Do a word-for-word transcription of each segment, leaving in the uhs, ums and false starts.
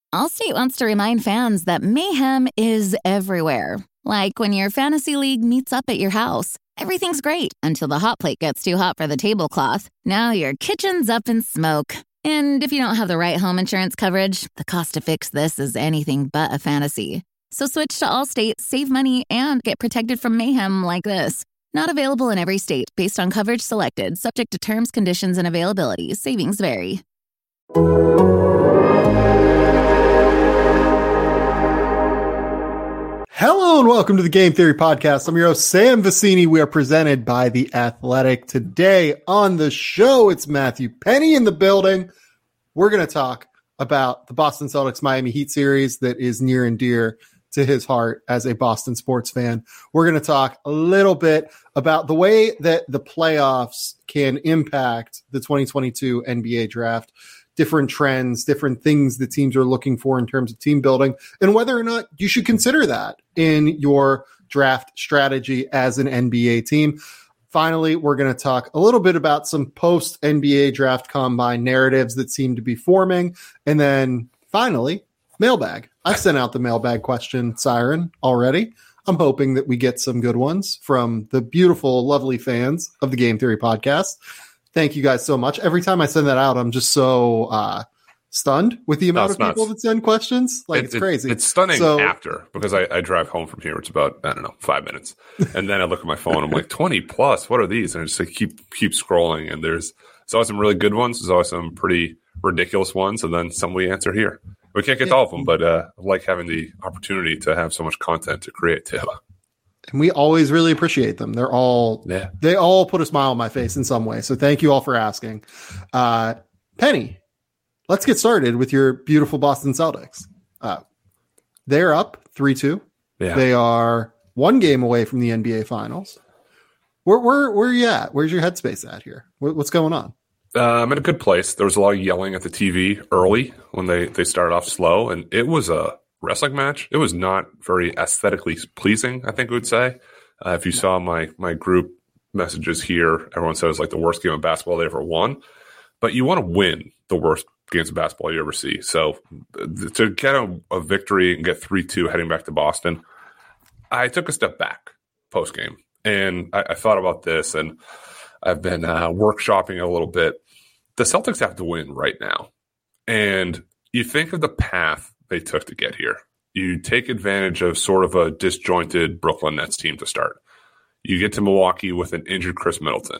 Allstate wants to remind fans that mayhem is everywhere. Like when your fantasy league meets up at your house. Everything's great until the hot plate gets too hot for the tablecloth. Now your kitchen's up in smoke. And if you don't have the right home insurance coverage, the cost to fix this is anything but a fantasy. So switch to Allstate, save money, and get protected from mayhem like this. Not available in every state based on coverage selected, subject to terms, conditions, and availability. Savings vary. Hello and welcome to the Game Theory Podcast. I'm your host, Sam Vecini. We are presented by The Athletic. Today on the show, it's Matthew Penny in the building. We're going to talk about the Boston Celtics Miami Heat series that is near and dear to his heart as a Boston sports fan. We're going to talk a little bit about the way that the playoffs can impact the twenty twenty-two N B A draft. Different trends, different things that teams are looking for in terms of team building, and whether or not you should consider that in your draft strategy as an N B A team. Finally, we're going to talk a little bit about some post-N B A draft combine narratives that seem to be forming. And then finally, mailbag. I've sent out the mailbag question siren already. I'm hoping that we get some good ones from the beautiful, lovely fans of the Game Theory Podcast. Thank you guys so much. Every time I send that out, I'm just so uh, stunned with the amount no, of people nuts. that send questions. Like, it, it's crazy. It, it's stunning so, after, because I, I drive home from here. It's about, I don't know, five minutes. And then I look at my phone. I'm like, twenty plus. What are these? And I just like, keep keep scrolling. And there's, there's always some really good ones. There's always some pretty ridiculous ones. And then some we answer here. We can't get to all of them, but uh, I like having the opportunity to have so much content to create too. And we always really appreciate them. They're all, yeah. they all put a smile on my face in some way. So thank you all for asking. Uh, Penny, let's get started with your beautiful Boston Celtics. Uh, they're up three two. Yeah. They are one game away from the N B A Finals. Where, where, where are you at? Where's your headspace at here? What, what's going on? Uh, I'm in a good place. There was a lot of yelling at the T V early when they, they started off slow, and it was a wrestling match. It was not very aesthetically pleasing, I think we would say. Uh, if you saw my my group messages here, everyone said it was like the worst game of basketball they ever won. But you want to win the worst games of basketball you ever see. So th- to get a, a victory and get three two heading back to Boston, I took a step back post-game. And I, I thought about this, and I've been uh, workshopping a little bit. The Celtics have to win right now. And you think of the path they took to get here. You take advantage of sort of a disjointed Brooklyn Nets team to start. You get to Milwaukee with an injured Chris Middleton.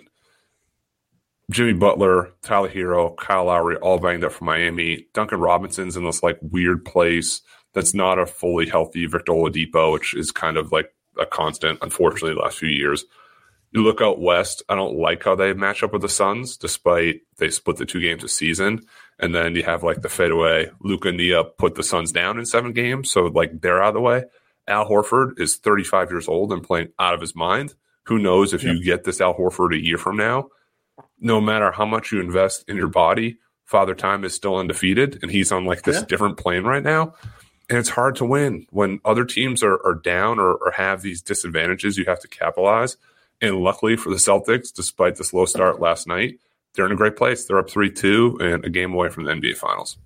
Jimmy Butler, Tyler Hero, Kyle Lowry, all banged up for Miami. Duncan Robinson's in this like weird place that's not a fully healthy Victor Oladipo, which is kind of like a constant, unfortunately, the last few years. You look out west, I don't like how they match up with the Suns, despite they split the two games a season. And then you have like the fadeaway Luka Nia put the Suns down in seven games. So like they're out of the way. Al Horford is thirty-five years old and playing out of his mind. Who knows if yeah. you get this Al Horford a year from now, no matter how much you invest in your body, Father Time is still undefeated. And he's on like this yeah. different plane right now. And it's hard to win when other teams are, are down or, or have these disadvantages. You have to capitalize. And luckily for the Celtics, despite the slow start last night, they're in a great place. They're up three two and a game away from the N B A Finals.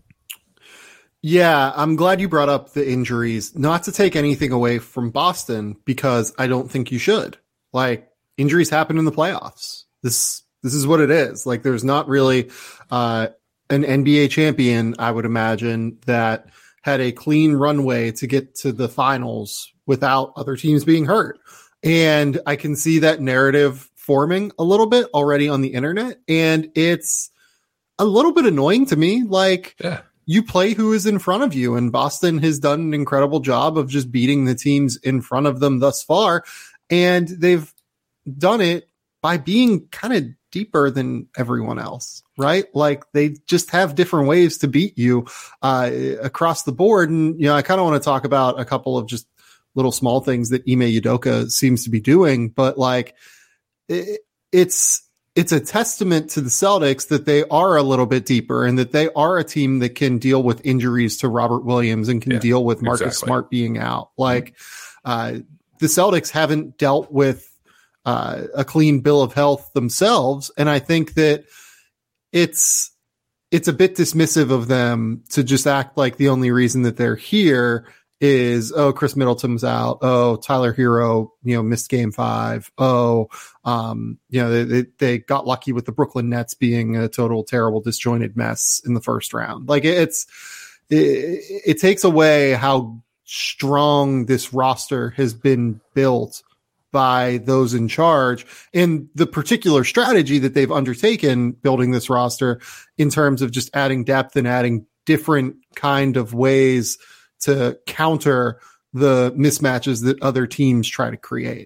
Yeah, I'm glad you brought up the injuries. Not to take anything away from Boston, because I don't think you should. Like, injuries happen in the playoffs. This this is what it is. Like, there's not really uh, an N B A champion, I would imagine, that had a clean runway to get to the finals without other teams being hurt. And I can see that narrative forming a little bit already on the internet. And it's a little bit annoying to me. Like, yeah. you play who is in front of you. And Boston has done an incredible job of just beating the teams in front of them thus far. And they've done it by being kind of deeper than everyone else, right? Like, they just have different ways to beat you uh, across the board. And, you know, I kind of want to talk about a couple of just little small things that Ime Udoka seems to be doing, but like it, it's, it's a testament to the Celtics that they are a little bit deeper and that they are a team that can deal with injuries to Robert Williams and can yeah, deal with Marcus exactly. Smart being out. Like uh, the Celtics haven't dealt with uh, a clean bill of health themselves. And I think that it's, it's a bit dismissive of them to just act like the only reason that they're here is, oh, Chris Middleton's out. Oh, Tyler Hero, you know, missed game five. Oh, um, you know, they, they, they got lucky with the Brooklyn Nets being a total terrible disjointed mess in the first round. Like it's, it, it takes away how strong this roster has been built by those in charge and the particular strategy that they've undertaken building this roster in terms of just adding depth and adding different kind of ways to counter the mismatches that other teams try to create.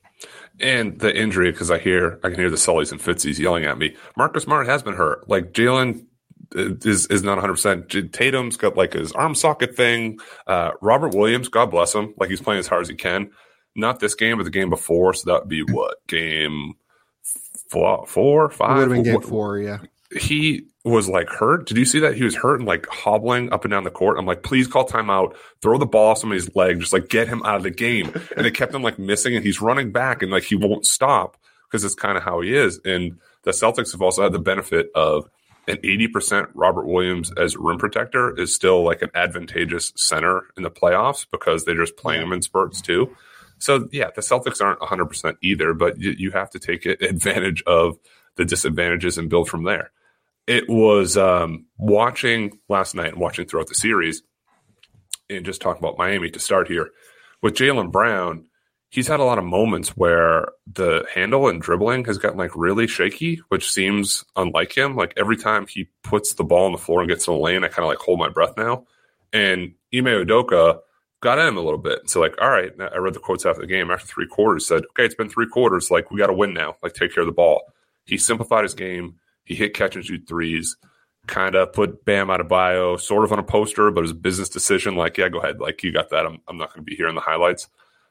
And the injury, because I hear, I can hear the Sullys and Fitzies yelling at me. Marcus Smart has been hurt. Like Jalen is is not one hundred percent. Tatum's got like his arm socket thing. Uh, Robert Williams, God bless him, like he's playing as hard as he can. Not this game, but the game before. So that would be what? Game four, four five? It would have been game four, yeah. He was like hurt. Did you see that? He was hurt and like hobbling up and down the court. I'm like, please call timeout, throw the ball off somebody's leg, just like get him out of the game. And they kept him like missing and he's running back and like he won't stop because it's kind of how he is. And the Celtics have also had the benefit of an eighty percent Robert Williams as rim protector is still like an advantageous center in the playoffs because they're just playing him in spurts too. So, yeah, the Celtics aren't one hundred percent either, but you, you have to take advantage of the disadvantages and build from there. It was um, watching last night and watching throughout the series and just talking about Miami to start here. With Jaylen Brown, he's had a lot of moments where the handle and dribbling has gotten like really shaky, which seems unlike him. Like every time he puts the ball on the floor and gets in the lane, I kind of like hold my breath now. And Ime Udoka got at him a little bit. So like, all right, I read the quotes after the game. After three quarters, said, okay, it's been three quarters. Like we got to win now. Like take care of the ball. He simplified his game. He hit catch and shoot threes, kind of put Bam Adebayo sort of on a poster, but it was a business decision. Like, yeah, go ahead. Like you got that. I'm, I'm not going to be here in the highlights.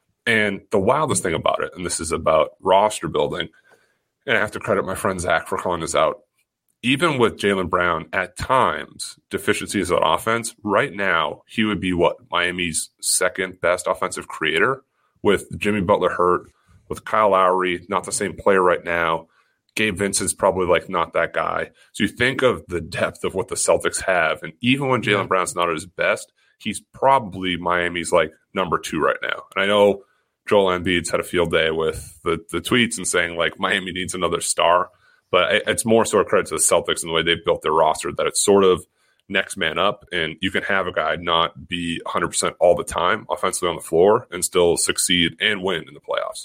And the wildest thing about it, and this is about roster building, and I have to credit my friend Zach for calling this out. Even with Jaylen Brown, at times, deficiencies on offense, right now, he would be what? Miami's second best offensive creator with Jimmy Butler hurt, with Kyle Lowry, not the same player right now. Gabe Vincent's probably like not that guy. So you think of the depth of what the Celtics have, and even when Jaylen Brown's not at his best, he's probably Miami's like number two right now. And I know Joel Embiid's had a field day with the, the tweets and saying like Miami needs another star. But it's more sort of credit to the Celtics and the way they've built their roster that it's sort of next man up. And you can have a guy not be one hundred percent all the time offensively on the floor and still succeed and win in the playoffs.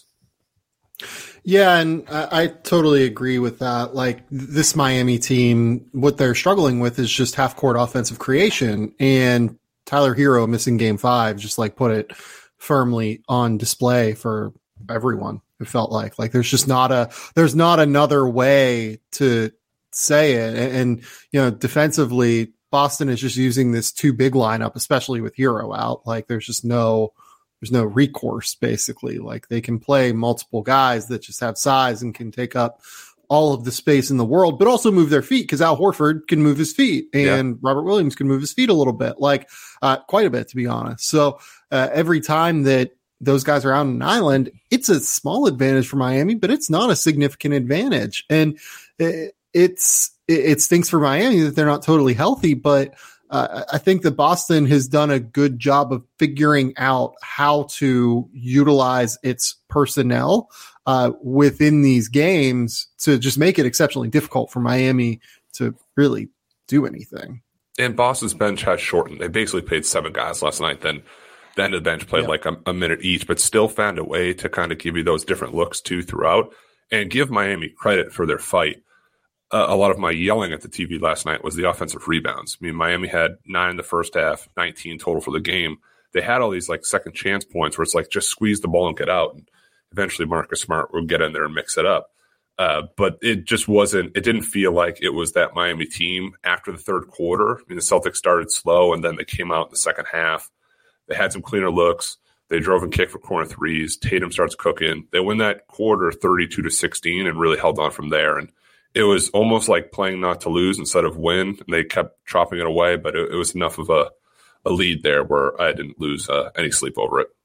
Yeah, and I, I totally agree with that. Like this Miami team, what they're struggling with is just half-court offensive creation. And Tyler Hero missing game five just like put it firmly on display for everyone. It felt like like there's just not a there's not another way to say it. And, and you know, defensively, Boston is just using this too big lineup, especially with Hero out. Like there's just no there's no recourse basically. Like they can play multiple guys that just have size and can take up all of the space in the world, but also move their feet because Al Horford can move his feet and yeah. Robert Williams can move his feet a little bit, like uh, quite a bit, to be honest. So uh, every time that those guys are out on an island, it's a small advantage for Miami, but it's not a significant advantage. And it, it's, it, it stinks for Miami that they're not totally healthy, but uh, I think that Boston has done a good job of figuring out how to utilize its personnel uh, within these games to just make it exceptionally difficult for Miami to really do anything. And Boston's bench has shortened. They basically played seven guys last night. Then the end of the bench played yeah. like a, a minute each, but still found a way to kind of give you those different looks too throughout and give Miami credit for their fight. Uh, a lot of my yelling at the T V last night was the offensive rebounds. I mean, Miami had nine in the first half, nineteen total for the game. They had all these like second chance points where it's like just squeeze the ball and get out. And eventually Marcus Smart would get in there and mix it up. Uh, but it just wasn't, it didn't feel like it was that Miami team after the third quarter. I mean, the Celtics started slow and then they came out in the second half. They had some cleaner looks. They drove and kicked for corner threes. Tatum starts cooking. They win that quarter thirty-two to sixteen and really held on from there. And it was almost like playing not to lose instead of win. And they kept chopping it away, but it, it was enough of a, a lead there where I didn't lose uh, any sleep over it.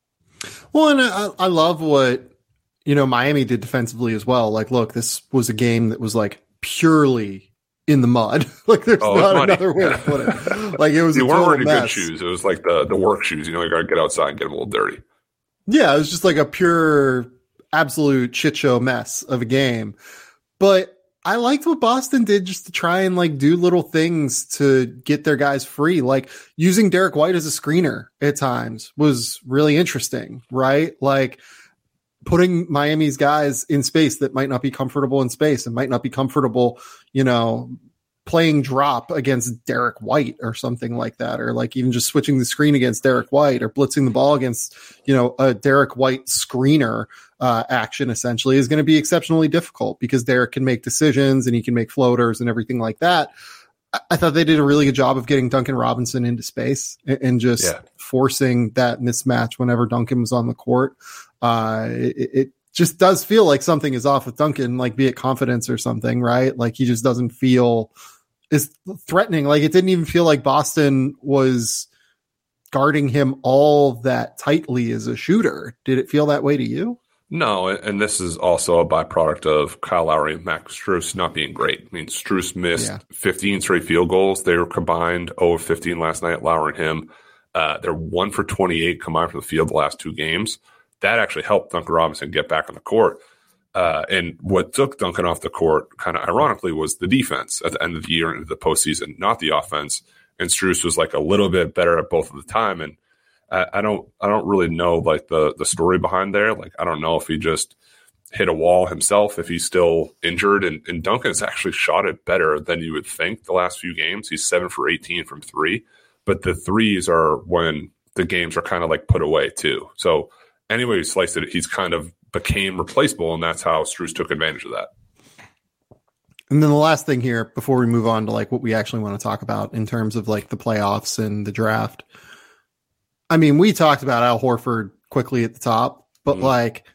Well, and I, I love what, you know, Miami did defensively as well. Like, look, this was a game that was like purely in the mud. Like there's oh, not another way to put it. Like it was you a weren't total wearing mess. good shoes. It was like the, the work shoes. You know, you got to get outside and get them a little dirty. Yeah, it was just like a pure, absolute shit show mess of a game. But I liked what Boston did just to try and like do little things to get their guys free. Like using Derek White as a screener at times was really interesting, right? Like putting Miami's guys in space that might not be comfortable in space and might not be comfortable, you know, playing drop against Derek White or something like that, or like even just switching the screen against Derek White or blitzing the ball against, you know, a Derek White screener uh, action essentially is going to be exceptionally difficult because Derek can make decisions and he can make floaters and everything like that. I, I thought they did a really good job of getting Duncan Robinson into space and, and just yeah. forcing that mismatch whenever Duncan was on the court. Uh, it, it just does feel like something is off with Duncan, like be it confidence or something, right? Like he just doesn't feel is threatening. Like it didn't even feel like Boston was guarding him all that tightly as a shooter. Did it feel that way to you? No, and this is also a byproduct of Kyle Lowry and Max Strus not being great. I mean, Strus missed yeah. fifteen straight field goals. They were combined zero of fifteen last night, Lowry and him. Uh, they're one for twenty-eight combined from the field the last two games. That actually helped Duncan Robinson get back on the court. Uh, and what took Duncan off the court, kind of ironically, was the defense at the end of the year into the postseason, not the offense. And Strus was like a little bit better at both of the time. And I, I don't, I don't really know like the the story behind there. Like I don't know if he just hit a wall himself, if he's still injured. And, and Duncan's actually shot it better than you would think the last few games. He's seven for eighteen from three, but the threes are when the games are kind of like put away too. So anyway, you sliced it, he's kind of became replaceable, and that's how Strus took advantage of that. And then the last thing here, before we move on to like what we actually want to talk about in terms of like the playoffs and the draft. I mean, we talked about Al Horford quickly at the top, but mm-hmm. like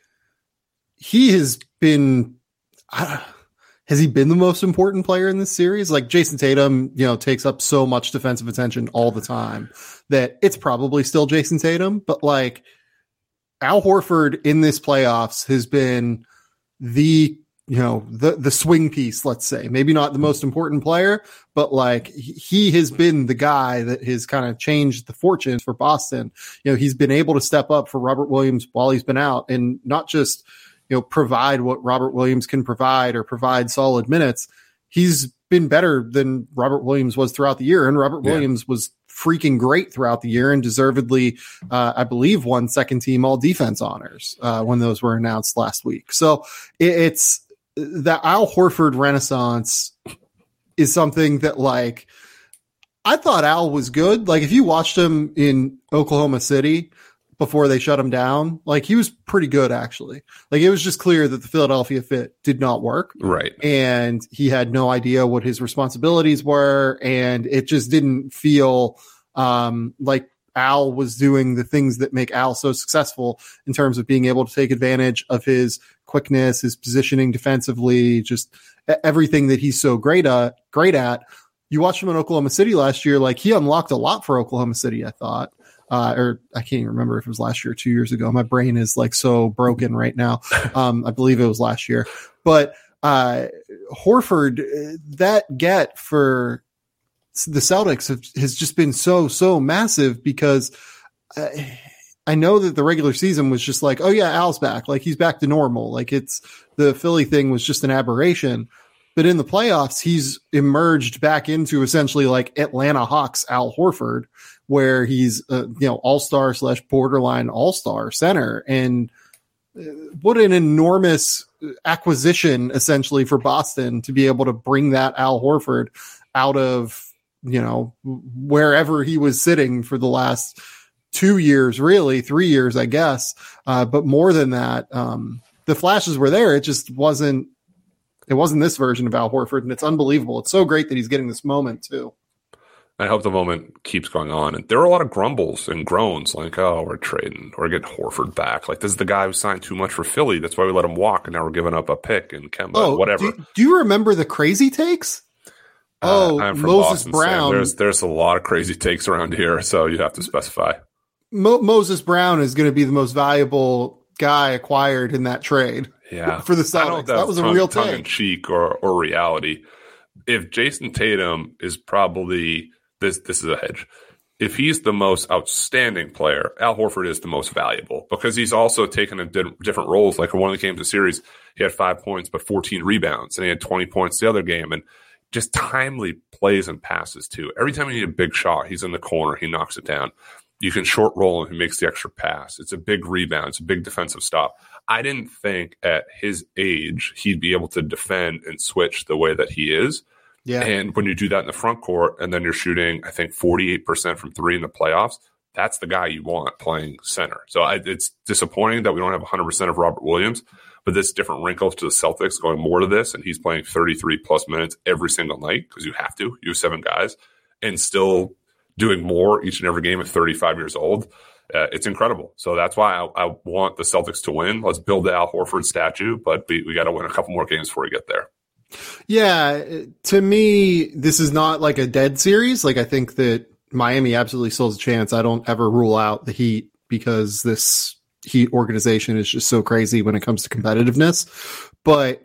he has been, uh, has he been the most important player in this series? Like Jason Tatum, you know, takes up so much defensive attention all the time that it's probably still Jason Tatum, but like Al Horford in this playoffs has been the, you know, the, the swing piece, let's say, maybe not the most important player, but like he has been the guy that has kind of changed the fortunes for Boston. You know, he's been able to step up for Robert Williams while he's been out and not just, you know, provide what Robert Williams can provide or provide solid minutes. He's been better than Robert Williams was throughout the year. And Robert yeah. Williams was freaking great throughout the year and deservedly, uh, I believe, won second team all defense honors uh, when those were announced last week. So it, it's the Al Horford renaissance is something that like, I thought Al was good. Like if you watched him in Oklahoma City before they shut him down, like he was pretty good actually. Like it was just clear that the Philadelphia fit did not work. Right. And he had no idea what his responsibilities were. And it just didn't feel um, like Al was doing the things that make Al so successful in terms of being able to take advantage of his quickness, his positioning defensively, just everything that he's so great at, great at. You watched him in Oklahoma City last year. Like he unlocked a lot for Oklahoma City, I thought. Uh, or I can't even remember if it was last year or two years ago. My brain is like so broken right now. Um, I believe it was last year, but uh, Horford, that get for the Celtics have, has just been so, so massive because uh, I know that the regular season was just like, oh yeah, Al's back. Like he's back to normal. Like it's the Philly thing was just an aberration. But in the playoffs, he's emerged back into essentially like Atlanta Hawks Al Horford, where he's uh, you know all-star slash borderline all-star center. And uh, what an enormous acquisition essentially for Boston to be able to bring that Al Horford out of, you know, wherever he was sitting for the last two years, really three years, I guess. Uh, but more than that, um, the flashes were there. It just wasn't, it wasn't this version of Al Horford. And it's unbelievable. It's so great that he's getting this moment too. I hope the moment keeps going on. And there are a lot of grumbles and groans like, oh, we're trading or getting Horford back. Like, this is the guy who signed too much for Philly. That's why we let him walk. And now we're giving up a pick and Kemba, oh, whatever. Do, do you remember the crazy takes? Uh, oh, I'm from Moses Boston, Brown. Sam. There's, there's a lot of crazy takes around here. So you have to specify. Mo- Moses Brown is going to be the most valuable guy acquired in that trade. Yeah. For the Celtics. That, that was a real tongue take. in cheek or, or reality. if Jason Tatum is probably this, this is a hedge. If he's the most outstanding player, Al Horford is the most valuable because he's also taken a di- different roles. Like in one of the games of the series, he had five points but fourteen rebounds, and he had twenty points the other game, and just timely plays and passes too. Every time you need a big shot, he's in the corner, he knocks it down. You can short roll him, he makes the extra pass. It's a big rebound, it's a big defensive stop. I didn't think at his age he'd be able to defend and switch the way that he is. Yeah. And when you do that in the front court and then you're shooting, I think, forty-eight percent from three in the playoffs, that's the guy you want playing center. So I, it's disappointing that we don't have one hundred percent of Robert Williams, but this different wrinkle to the Celtics going more to this, and he's playing thirty-three plus minutes every single night because you have to. You have seven guys and still doing more each and every game at thirty-five years old. Uh, it's incredible. So that's why I, I want the Celtics to win. Let's build the Al Horford statue, but we, we got to win a couple more games before we get there. Yeah, to me, this is not like a dead series. Like, I think that Miami absolutely still has a chance. I don't ever rule out the Heat because this Heat organization is just so crazy when it comes to competitiveness. But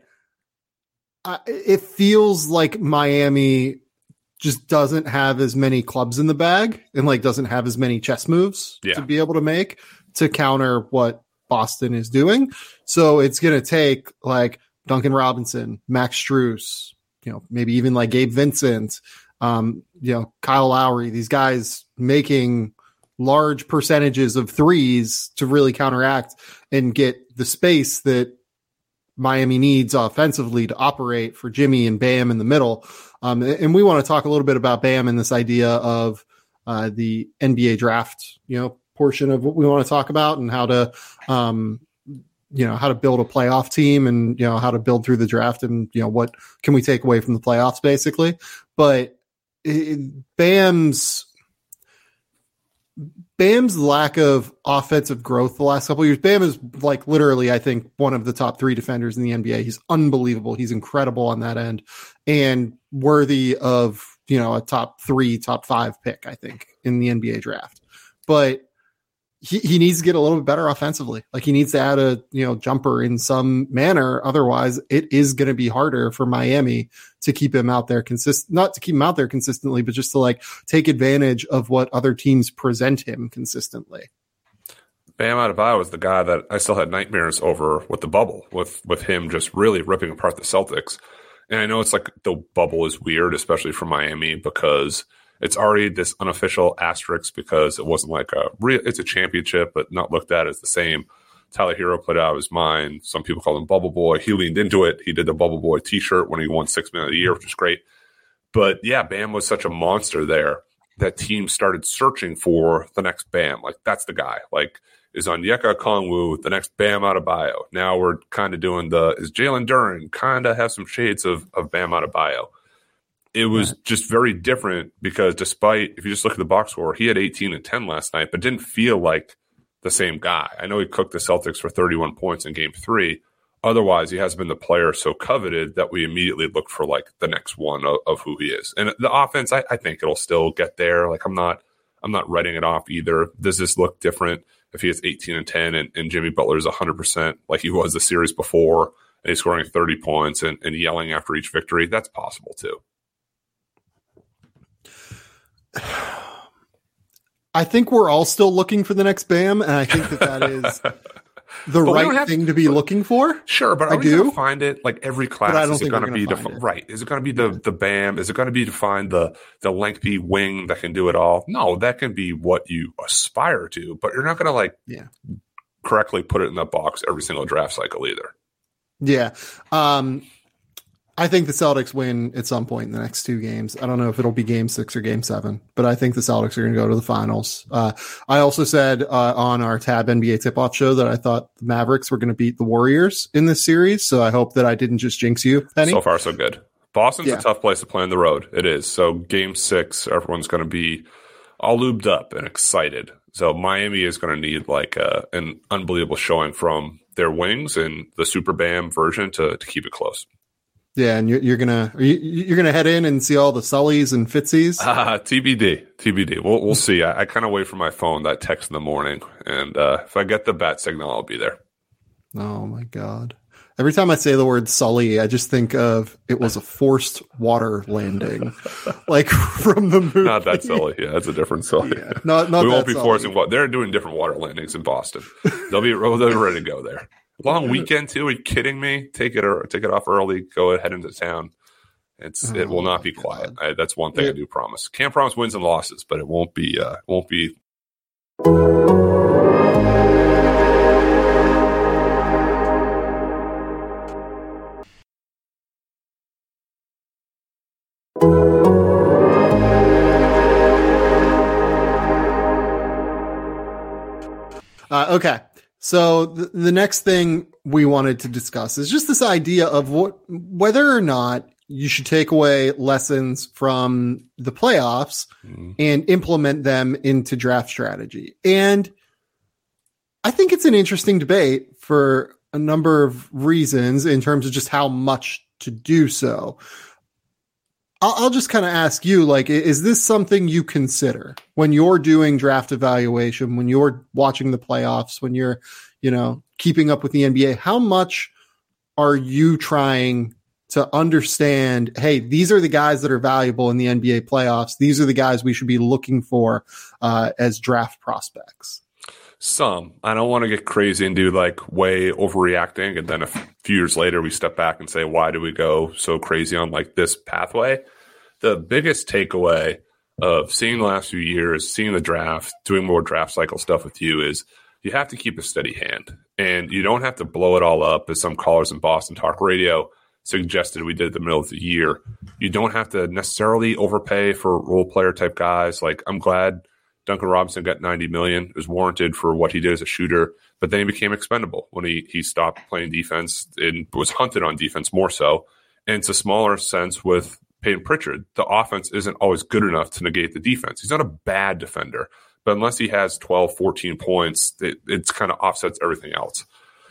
I, it feels like Miami just doesn't have as many clubs in the bag and like doesn't have as many chess moves yeah. to be able to make to counter what Boston is doing. So it's going to take like Duncan Robinson, Max Strus, you know, maybe even like Gabe Vincent, um, you know, Kyle Lowry, these guys making large percentages of threes to really counteract and get the space that Miami needs offensively to operate for Jimmy and Bam in the middle. Um, and we want to talk a little bit about Bam and this idea of uh, the N B A draft, you know, portion of what we want to talk about and how to, um, you know, how to build a playoff team and, you know, how to build through the draft and, you know, what can we take away from the playoffs basically. But it, Bam's, Bam's lack of offensive growth the last couple of years. Bam is like literally, I think, one of the top three defenders in the N B A. He's unbelievable. He's incredible on that end and worthy of, you know, a top three, top five pick, I think, in the N B A draft. But he, he needs to get a little bit better offensively. Like he needs to add a, you know, jumper in some manner. Otherwise it is going to be harder for Miami to keep him out there consist, not to keep him out there consistently, but just to like take advantage of what other teams present him consistently. Bam Adebayo was the guy that I still had nightmares over with the bubble, with, with him just really ripping apart the Celtics. And I know it's like the bubble is weird, especially for Miami, because it's already this unofficial asterisk because it wasn't like a real, it's a championship, but not looked at as the same. Tyler Hero put out his mind. Some people call him Bubble Boy. He leaned into it. He did the Bubble Boy t-shirt when he won six man of the year, which is great. But yeah, Bam was such a monster there that teams started searching for the next Bam. Like that's the guy. Like is Onyeka Okongwu the next Bam Adebayo? Now we're kind of doing the, is Jalen Duren kind of have some shades of, of Bam Adebayo? It was right. just very different because despite, if you just look at the box score, he had eighteen and ten last night, but didn't feel like the same guy. I know he cooked the Celtics for thirty-one points in game three. Otherwise, he has been the player so coveted that we immediately look for like the next one of, of who he is. And the offense, I, I think it'll still get there. Like I'm not, I'm not writing it off either. Does this look different if he has eighteen and ten and, and Jimmy Butler is one hundred percent like he was the series before and he's scoring thirty points and, and yelling after each victory? That's possible too. I think we're all still looking for the next Bam, and I think that that is the right thing to be looking for. Sure, but are I we do going to find it like every class? Is it going to be the right? Is it going to be the the Bam? Is it going to be to find the the lengthy wing that can do it all? No, that can be what you aspire to, but you're not going to like yeah. correctly put it in that box every single draft cycle either. Yeah. Um, I think the Celtics win at some point in the next two games. I don't know if it'll be game six or game seven, but I think the Celtics are going to go to the finals. Uh, I also said uh, on our Tab N B A Tip-Off show that I thought the Mavericks were going to beat the Warriors in this series, so I hope that I didn't just jinx you, Penny. So far, so good. Boston's yeah. a tough place to play on the road. It is. So game six, everyone's going to be all lubed up and excited. So Miami is going to need like a, an unbelievable showing from their wings and the Super Bam version to, to keep it close. Yeah, and you're, you're gonna you, you're gonna head in and see all the Sullys and Fitzies. Uh, T B D, T B D. We'll we'll see. I, I kind of wait for my phone that text in the morning, and uh, if I get the bat signal, I'll be there. Oh my god! Every time I say the word Sully, I just think of it was a forced water landing, like from the movie. Not that Sully. Yeah, that's a different Sully. Yeah, not, not we won't be Sully. forcing water. They're doing different water landings in Boston. They'll be they'll be ready to go there. Long weekend too. Are you kidding me? Take it or take it off early. Go ahead into town. It's oh, it will not be quiet. I, that's one thing it, I do promise. Can't promise wins and losses, but it won't be. Uh, won't be. Uh, okay. So the, the next thing we wanted to discuss is just this idea of what, whether or not you should take away lessons from the playoffs mm-hmm. and implement them into draft strategy. And I think it's an interesting debate for a number of reasons in terms of just how much to do so. I'll, I'll just kind of ask you, like, is this something you consider when you're doing draft evaluation, when you're watching the playoffs, when you're, you know, keeping up with the N B A? How much are you trying to understand, hey, these are the guys that are valuable in the N B A playoffs. These are the guys we should be looking for uh, as draft prospects? Some. I don't want to get crazy and do like way overreacting. And then a few years later, we step back and say, why do we go so crazy on like this pathway? The biggest takeaway of seeing the last few years, seeing the draft, doing more draft cycle stuff with you is you have to keep a steady hand. And you don't have to blow it all up, as some callers in Boston Talk Radio suggested we did at the middle of the year. You don't have to necessarily overpay for role player type guys. Like, I'm glad Duncan Robinson got ninety million dollars. It was warranted for what he did as a shooter, but then he became expendable when he he stopped playing defense and was hunted on defense more so. And it's a smaller sense with Peyton Pritchard. The offense isn't always good enough to negate the defense. He's not a bad defender, but unless he has twelve, fourteen points, it it's kind of offsets everything else.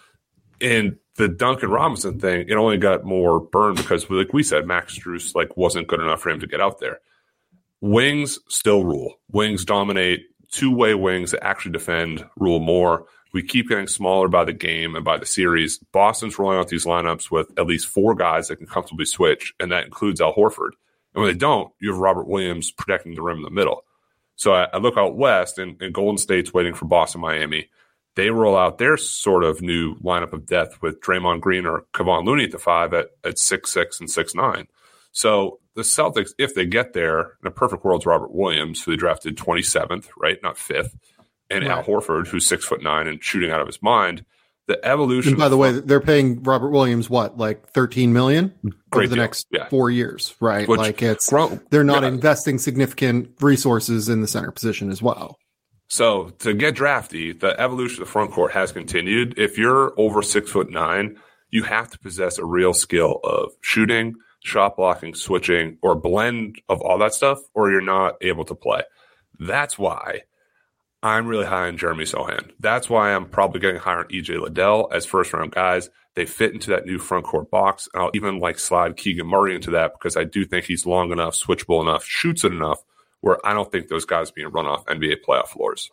And the Duncan Robinson thing, it only got more burned because, like we said, Max Strus like wasn't good enough for him to get out there. Wings still rule. Wings dominate. Two-way wings that actually defend rule more. We keep getting smaller by the game and by the series. Boston's rolling out these lineups with at least four guys that can comfortably switch, and that includes Al Horford. And when they don't, you have Robert Williams protecting the rim in the middle. So I, I look out west, and, and Golden State's waiting for Boston, Miami. They roll out their sort of new lineup of death with Draymond Green or Kevon Looney at the five at, at six six and six nine. So the Celtics, if they get there, in a perfect world, is Robert Williams, who they drafted twenty-seventh, right, not fifth, and right. Al Horford, who's six foot nine and shooting out of his mind. The evolution. And by the way, they're paying Robert Williams what, like thirteen million over the deal. next yeah. four years, right? Which, like it's grown, they're not yeah. investing significant resources in the center position as well. So to get drafty, the evolution of the front court has continued. If you're over six foot nine, you have to possess a real skill of shooting, shot blocking, switching, or a blend of all that stuff, or you're not able to play. That's why I'm really high on Jeremy Sohan. That's why I'm probably getting higher on E J Liddell as first-round guys. They fit into that new front court box. And I'll even like slide Keegan Murray into that because I do think he's long enough, switchable enough, shoots it enough, where I don't think those guys being run off N B A playoff floors.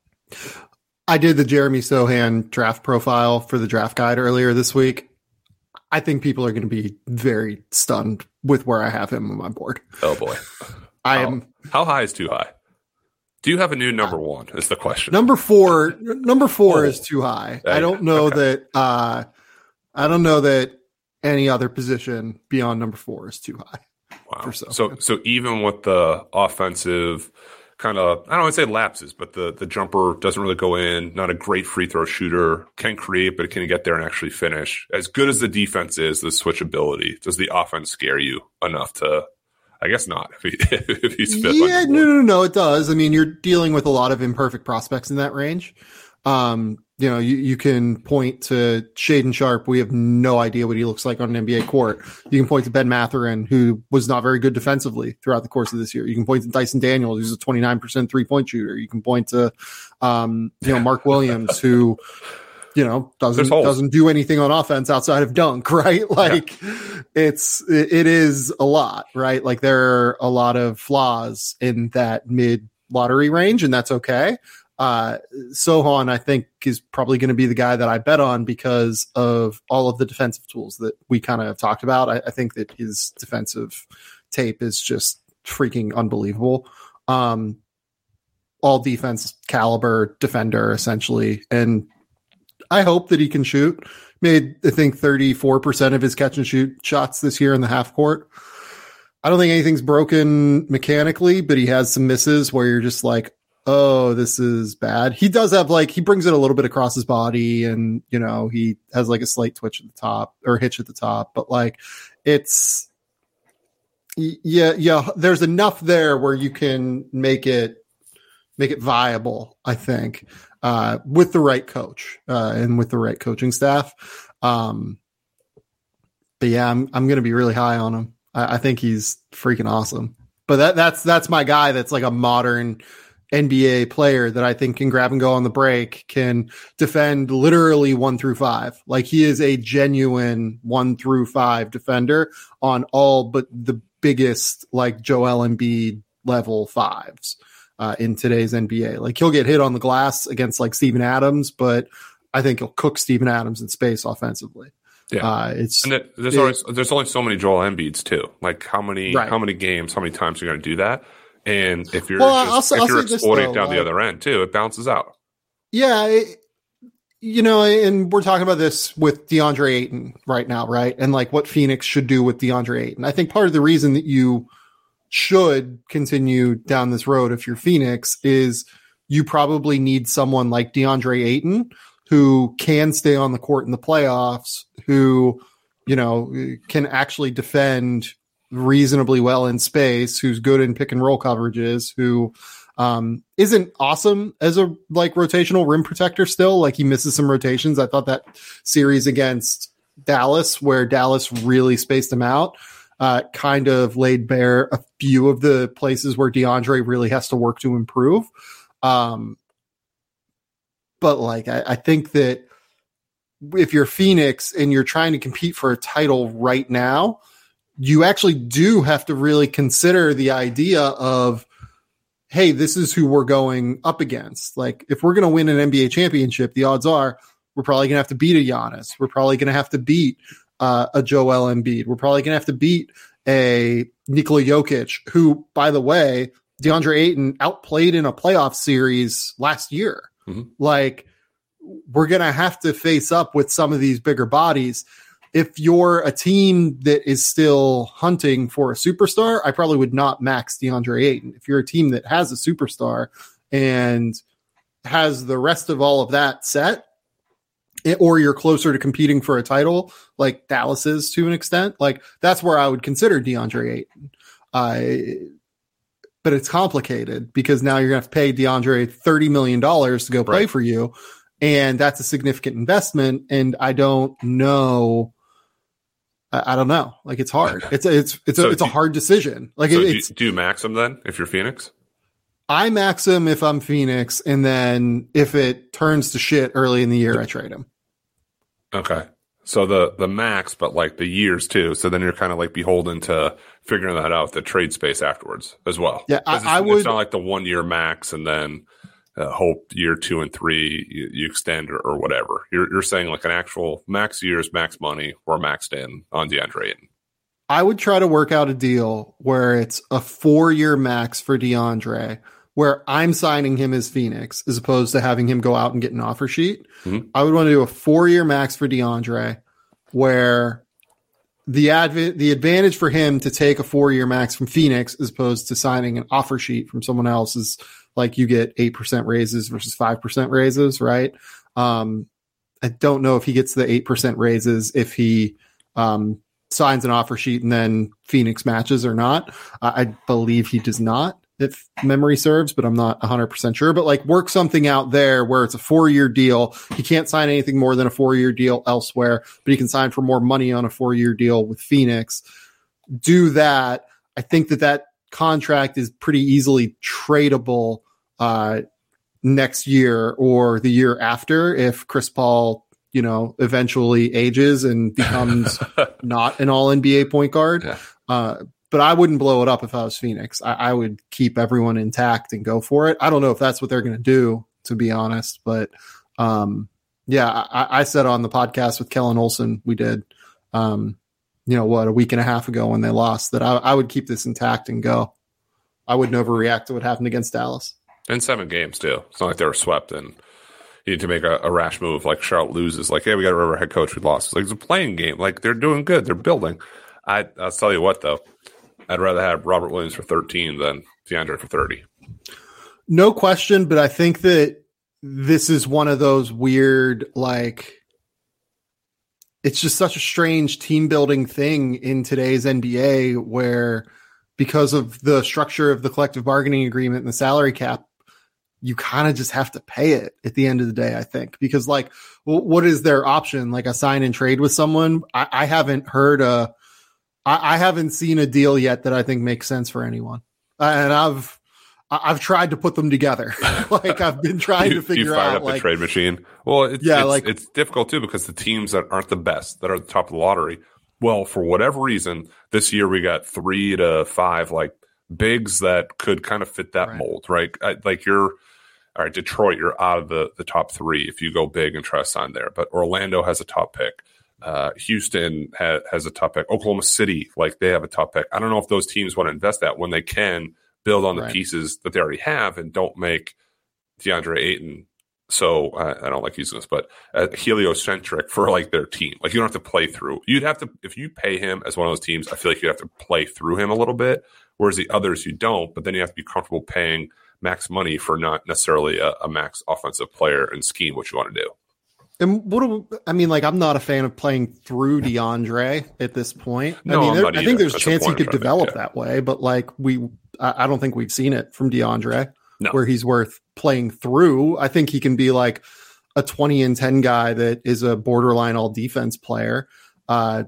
I did the Jeremy Sohan draft profile for the draft guide earlier this week. I think people are going to be very stunned with where I have him on my board. Oh boy. I how, am. How high is too high? Do you have a new number one is the question. Number four, number four oh, is too high. Dang. I don't know okay. that, uh, I don't know that any other position beyond number four is too high. Wow. So, so, so even with the offensive kind of, I don't want to say lapses, but the, the jumper doesn't really go in, not a great free throw shooter, can create, but can get there and actually finish. As good as the defense is, the switchability, does the offense scare you enough to, I guess not, if, he, if he's fit. Yeah, no, no, no, it does. I mean, you're dealing with a lot of imperfect prospects in that range. Um, you know, you, you can point to Shaedon Sharpe. We have no idea what he looks like on an N B A court. You can point to Ben Mathurin, who was not very good defensively throughout the course of this year. You can point to Dyson Daniels, who's a twenty-nine percent three-point shooter. You can point to, um, you know, Mark Williams, who, you know, doesn't doesn't do anything on offense outside of dunk, right? Like, yeah. it's it, it is a lot, right? Like, there are a lot of flaws in that mid-lottery range, and that's okay. Uh, Sohan, I think, is probably going to be the guy that I bet on because of all of the defensive tools that we kind of have talked about. I, I think that his defensive tape is just freaking unbelievable. Um, all defense caliber defender, essentially. And I hope that he can shoot. Made, I think, thirty-four percent of his catch and shoot shots this year in the half court. I don't think anything's broken mechanically, but he has some misses where you're just like, oh, this is bad. He does have like, he brings it a little bit across his body and, you know, he has like a slight twitch at the top or hitch at the top, but like it's, yeah, yeah, there's enough there where you can make it, make it viable, I think, uh, with the right coach, uh, and with the right coaching staff. Um, but yeah, I'm, I'm going to be really high on him. I, I think he's freaking awesome, but that, that's, that's my guy. That's like a modern N B A player that I think can grab and go on the break, can defend literally one through five. Like he is a genuine one through five defender on all but the biggest, like Joel Embiid level fives uh, in today's N B A. Like he'll get hit on the glass against like Steven Adams, but I think he'll cook Steven Adams in space offensively. Yeah, uh, it's and it, there's it, always there's only so many Joel Embiids too. Like how many right. how many games, how many times are you going to do that? And if you're well, just, I'll, if I'll you're exploiting this, though, down like, the other end too, it bounces out. Yeah, it, you know, and we're talking about this with DeAndre Ayton right now, right? And like what Phoenix should do with DeAndre Ayton. I think part of the reason that you should continue down this road if you're Phoenix is you probably need someone like DeAndre Ayton who can stay on the court in the playoffs, who, you know, can actually defend reasonably well in space, who's good in pick and roll coverages, who um, isn't awesome as a like rotational rim protector still. Like he misses some rotations. I thought that series against Dallas, where Dallas really spaced him out, uh, kind of laid bare a few of the places where DeAndre really has to work to improve. Um, but like, I, I think that if you're Phoenix and you're trying to compete for a title right now, you actually do have to really consider the idea of, hey, this is who we're going up against. Like, if we're going to win an N B A championship, the odds are we're probably going to have to beat a Giannis. We're probably going to have to beat uh, a Joel Embiid. We're probably going to have to beat a Nikola Jokic, who, by the way, DeAndre Ayton outplayed in a playoff series last year. Mm-hmm. Like, we're going to have to face up with some of these bigger bodies. If you're a team that is still hunting for a superstar, I probably would not max DeAndre Ayton. If you're a team that has a superstar and has the rest of all of that set, or you're closer to competing for a title like Dallas is to an extent, like that's where I would consider DeAndre Ayton. Uh, but it's complicated because now you're going to have to pay DeAndre thirty million dollars to go play right. for you. And that's a significant investment. And I don't know. I don't know. Like it's hard. It's a, it's it's a, so it's a hard decision. Like so it's. Do you, do you max them then if you're Phoenix? I max him if I'm Phoenix, and then if it turns to shit early in the year, I trade him. Okay, so the the max, but like the years too. So then you're kind of like beholden to figuring that out, the trade space afterwards as well. Yeah, I, I would. It's not like the one year max, and then uh, hope year two and three you, you extend or, or whatever. You're you're saying like an actual max years, max money, or maxed in on DeAndre Ayton. I would try to work out a deal where it's a four year max for DeAndre, where I'm signing him as Phoenix as opposed to having him go out and get an offer sheet. Mm-hmm. I would want to do a four year max for DeAndre, where the adv- the advantage for him to take a four year max from Phoenix as opposed to signing an offer sheet from someone else is like you get eight percent raises versus five percent raises, right? Um, I don't know if he gets the eight percent raises if he um, signs an offer sheet and then Phoenix matches or not. Uh, I believe he does not, if memory serves, but I'm not one hundred percent sure. But like work something out there where it's a four-year deal. He can't sign anything more than a four-year deal elsewhere, but he can sign for more money on a four-year deal with Phoenix. Do that. I think that that contract is pretty easily tradable uh, next year or the year after if Chris Paul, you know, eventually ages and becomes not an all N B A point guard. Yeah. Uh, but I wouldn't blow it up if I was Phoenix. I, I would keep everyone intact and go for it. I don't know if that's what they're going to do to be honest. But um, yeah, I, I said on the podcast with Kellen Olson, we did, um, you know, what, a week and a half ago when they lost, that I, I would keep this intact and go. I wouldn't overreact to what happened against Dallas. In seven games, too. It's not like they were swept and you need to make a, a rash move like Charlotte loses. Like, hey, we got to remember our head coach we lost. It's like, it's a playing game. Like, they're doing good. They're building. I, I'll tell you what, though. I'd rather have Robert Williams for thirteen than DeAndre for thirty. No question, but I think that this is one of those weird, like, it's just such a strange team building thing in today's N B A where because of the structure of the collective bargaining agreement and the salary cap, you kind of just have to pay it at the end of the day, I think, because like, well, what is their option? Like a sign and trade with someone? I, I haven't heard a, I, I haven't seen a deal yet that I think makes sense for anyone. Uh, and I've, I've tried to put them together. Like I've been trying you, to figure you fired out up like the trade machine. Well, it's, yeah, it's, like it's difficult too because the teams that aren't the best, that are at the top of the lottery, well, for whatever reason, this year we got three to five like bigs that could kind of fit that right. mold, right? I, like you're, all right, Detroit, you're out of the, the top three if you go big and try to sign there. But Orlando has a top pick. Uh, Houston ha- has a top pick. Oklahoma City, like they have a top pick. I don't know if those teams want to invest that when they can build on the right. pieces that they already have and don't make DeAndre Ayton. So uh, I don't like using this, but uh, heliocentric for like their team. Like you don't have to play through. You'd have to, if you pay him as one of those teams, I feel like you have to play through him a little bit. Whereas the others you don't, but then you have to be comfortable paying max money for not necessarily a, a max offensive player and scheme what you want to do. And what do, I mean, like, I'm not a fan of playing through DeAndre at this point. No, I mean, I'm there, not I either. think there's That's a chance the he point I'm could trying to develop make, yeah. that way, but like we, I, I don't think we've seen it from DeAndre No. where he's worth playing through. I think he can be like a twenty and ten guy that is a borderline all defense player. Uh,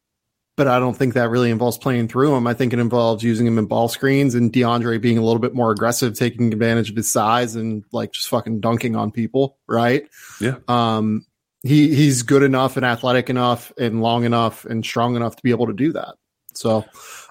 but I don't think that really involves playing through him. I think it involves using him in ball screens and DeAndre being a little bit more aggressive, taking advantage of his size and like just fucking dunking on people. Right. Yeah. Um, he he's good enough and athletic enough and long enough and strong enough to be able to do that. So,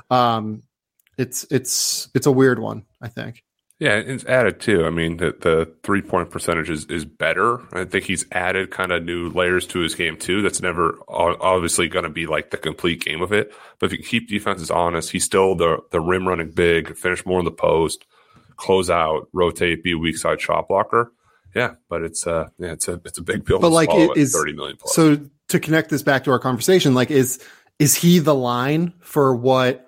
um, it's, it's, it's a weird one, I think. Yeah, it's added too. I mean, the, the three point percentage is, is better. I think he's added kind of new layers to his game too. That's never obviously going to be like the complete game of it. But if you keep defenses honest, he's still the the rim running big, finish more in the post, close out, rotate, be a weak side shot blocker. Yeah, but it's uh yeah, it's a it's a big bill. But like it is thirty million plus. So to connect this back to our conversation, like is is he the line for what?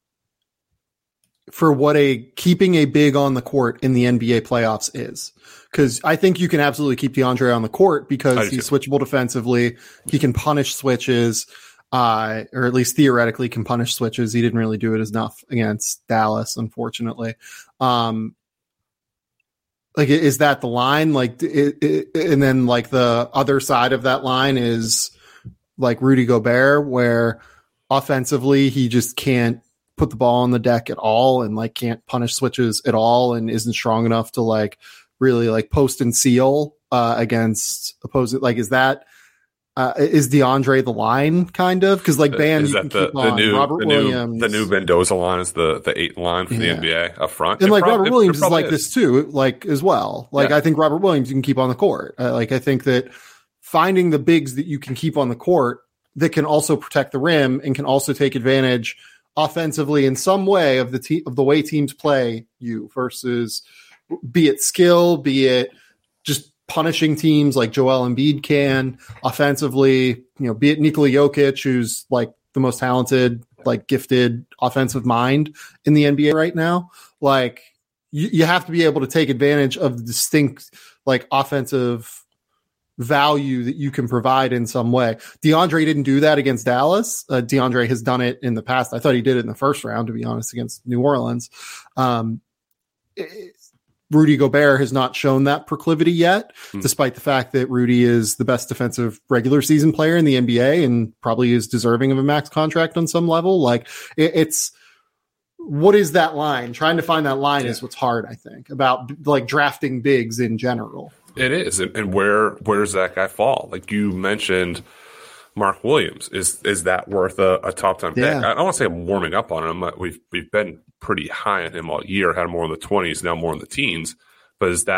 for what a keeping a big on the court in the N B A playoffs is. Cause I think you can absolutely keep DeAndre on the court because he's too. switchable defensively. He can punish switches, uh, or at least theoretically can punish switches. He didn't really do it enough against Dallas, unfortunately. Um, like, is that the line? Like, it, it, and then like the other side of that line is like Rudy Gobert, where offensively he just can't put the ball on the deck at all and like can't punish switches at all and isn't strong enough to like really like post and seal uh, against opposing. Like, is that uh, is DeAndre the line kind of? Because like Bam, is you that can the, keep the on. new Robert the Williams, new the new Mendoza line is the the eight line for yeah. the N B A up front, and it like prob- Robert it, Williams it is like is. this too, like as well. Like yeah. I think Robert Williams you can keep on the court. Uh, like I think that finding the bigs that you can keep on the court that can also protect the rim and can also take advantage offensively in some way of the te- of the way teams play you versus be it skill, be it just punishing teams like Joel Embiid can offensively, you know, be it Nikola Jokic, who's like the most talented, like gifted offensive mind in the N B A right now. Like you, you have to be able to take advantage of the distinct like offensive value that you can provide in some way. DeAndre didn't do that against Dallas. Uh, DeAndre has done it in the past. I thought he did it in the first round, to be honest, against New Orleans. Um, it, Rudy Gobert has not shown that proclivity yet, hmm. despite the fact that Rudy is the best defensive regular season player in the N B A and probably is deserving of a max contract on some level. Like it, it's, what is that line? Trying to find that line yeah. is what's hard, I think, about like drafting bigs in general. It is, and, and where where does that guy fall? Like you mentioned, Mark Williams is is that worth a, a top ten yeah. pick? I don't want to say I'm warming up on him. We've we've been pretty high on him all year. Had him more in the twenties, now more in the teens. But is that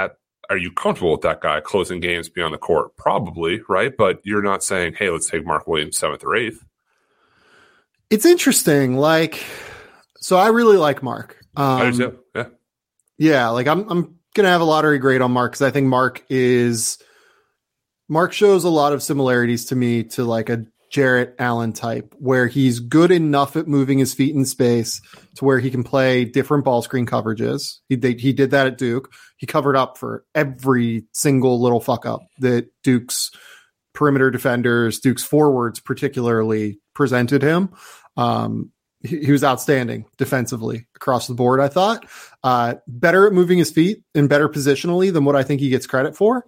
are you comfortable with that guy closing games beyond the court? Probably, right? But you're not saying, hey, let's take Mark Williams seventh or eighth. It's interesting. Like, so I really like Mark. Um, I do too. Yeah. Yeah. Like I'm, I'm going to have a lottery grade on Mark because I think Mark is, Mark shows a lot of similarities to me to like a Jarrett Allen type where he's good enough at moving his feet in space to where he can play different ball screen coverages. He they, he did that at Duke. He covered up for every single little fuck up that Duke's perimeter defenders, Duke's forwards particularly presented him. Um, he, he was outstanding defensively across the board, I thought. Uh, better at moving his feet and better positionally than what I think he gets credit for.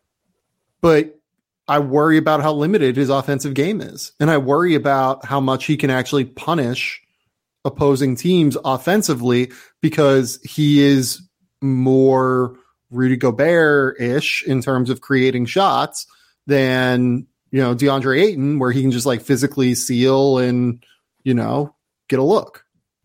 But I worry about how limited his offensive game is. And I worry about how much he can actually punish opposing teams offensively because he is more Rudy Gobert-ish in terms of creating shots than, you know, DeAndre Ayton, where he can just like physically seal and, you know, get a look.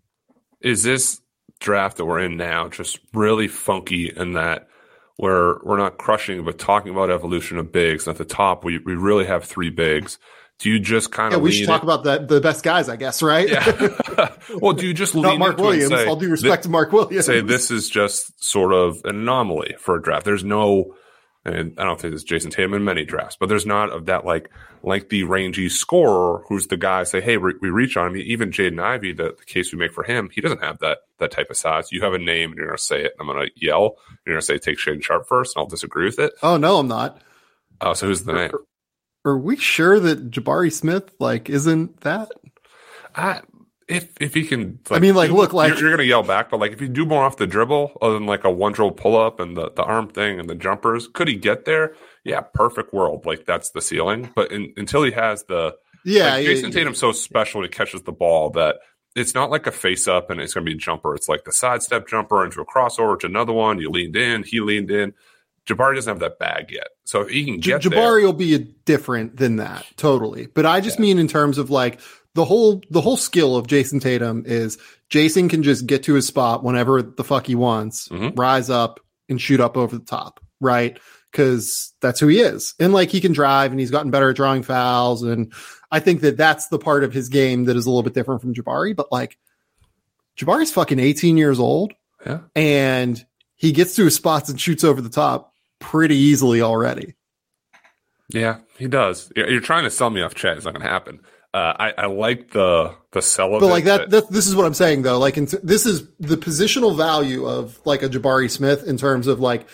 Is this draft that we're in now just really funky in that where we're not crushing, but talking about evolution of bigs? And at the top, we, we really have three bigs. Do you just kind yeah, of we should talk about the, the best guys, I guess, right? Yeah. Well, do you just lean Not Mark into Williams. Say, I'll do respect to Mark Williams. Say this is just sort of an anomaly for a draft. There's no, and I don't think it's Jason Tatum in many drafts, but there's not of that like lengthy, rangy scorer who's the guy. Say, hey, we, we reach on him. Even Jaden Ivey, the, the case we make for him, he doesn't have that that type of size. You have a name, and you're going to say it. And I'm going to yell. You're going to say take Shaedon Sharpe first, and I'll disagree with it. Oh no, I'm not. Oh, so who's the name? Are we sure that Jabari Smith like isn't that? I, if if he can, like, I mean, like, do, look, like you're, you're going to yell back, but like if you do more off the dribble, other than like a one dribble pull up and the, the arm thing and the jumpers, could he get there? Yeah, perfect world. Like that's the ceiling. But in, until he has the yeah, like, yeah Jason yeah, Tatum's so special when he catches the ball that it's not like a face up and it's going to be a jumper. It's like the sidestep jumper into a crossover to another one. You leaned in, he leaned in. Jabari doesn't have that bag yet. So if he can get Jabari there, will be a different than that. Totally. But I just yeah. mean in terms of like the whole, the whole skill of Jason Tatum is Jason can just get to his spot whenever the fuck he wants, mm-hmm. rise up and shoot up over the top. Right. Cause that's who he is. And like he can drive and he's gotten better at drawing fouls. And I think that that's the part of his game that is a little bit different from Jabari, but like Jabari's fucking eighteen years old yeah. and he gets to his spots and shoots over the top pretty easily already. Yeah, he does. You're trying to sell me off Chet. It's not going to happen. Uh, I, I like the the sell of but it. like that, that. This is what I'm saying though. Like, in t- this is the positional value of like a Jabari Smith in terms of like,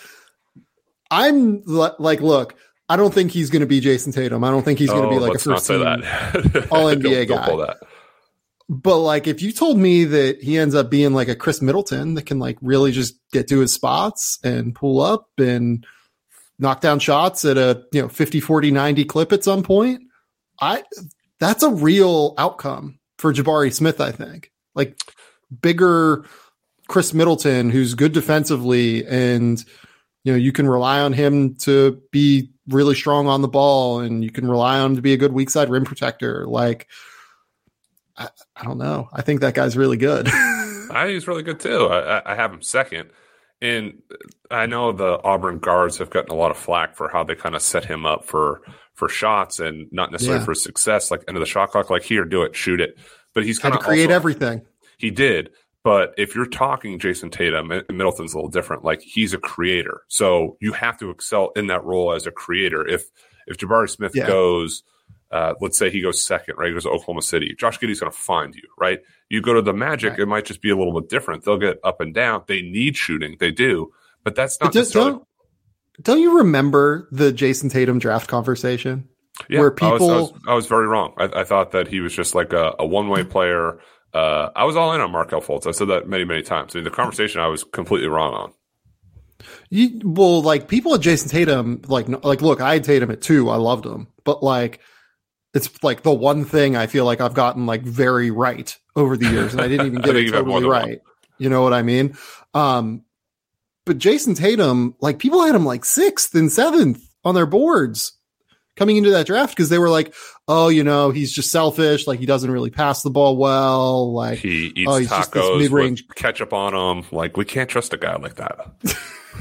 I'm l- like, look, I don't think he's going to be Jason Tatum. I don't think he's oh, going to be like a first team All N B A guy. Don't pull that. But like, if you told me that he ends up being like a Chris Middleton that can like really just get to his spots and pull up and knock down shots at a, you know, fifty, forty, ninety clip at some point, I, that's a real outcome for Jabari Smith. I think like bigger Chris Middleton, who's good defensively and, you know, you can rely on him to be really strong on the ball and you can rely on him to be a good weak side rim protector. Like, I, I don't know. I think that guy's really good. I think he's really good too. I, I have him second. And I know the Auburn guards have gotten a lot of flack for how they kind of set him up for, for shots and not necessarily yeah. for success. Like end of the shot clock, like here, do it, shoot it. But he's kind of create also, everything. He did. But if you're talking Jason Tatum, and Middleton's a little different. Like he's a creator, so you have to excel in that role as a creator. If if Jabari Smith yeah. goes, uh, let's say he goes second, right? He goes to Oklahoma City. Josh Giddey's going to find you, right? You go to the Magic, right. It might just be a little bit different. They'll get up and down. They need shooting, they do, but that's not but just, necessarily. Don't, don't you remember the Jason Tatum draft conversation? Yeah, where people, I was, I was, I was very wrong. I, I thought that he was just like a, a one way player. Uh, I was all in on Markelle Fultz. I said that many, many times. I mean, the conversation I was completely wrong on. You, well, like people at Jason Tatum, like, like, look, I had Tatum at two. I loved him, but like, it's like the one thing I feel like I've gotten like very right over the years, and I didn't even get it totally right. One. You know what I mean? Um, but Jason Tatum, like people had him like sixth and seventh on their boards coming into that draft because they were like, oh, you know, he's just selfish. Like he doesn't really pass the ball well. Like he eats oh, he's tacos mid-range with ketchup on him. Like we can't trust a guy like that.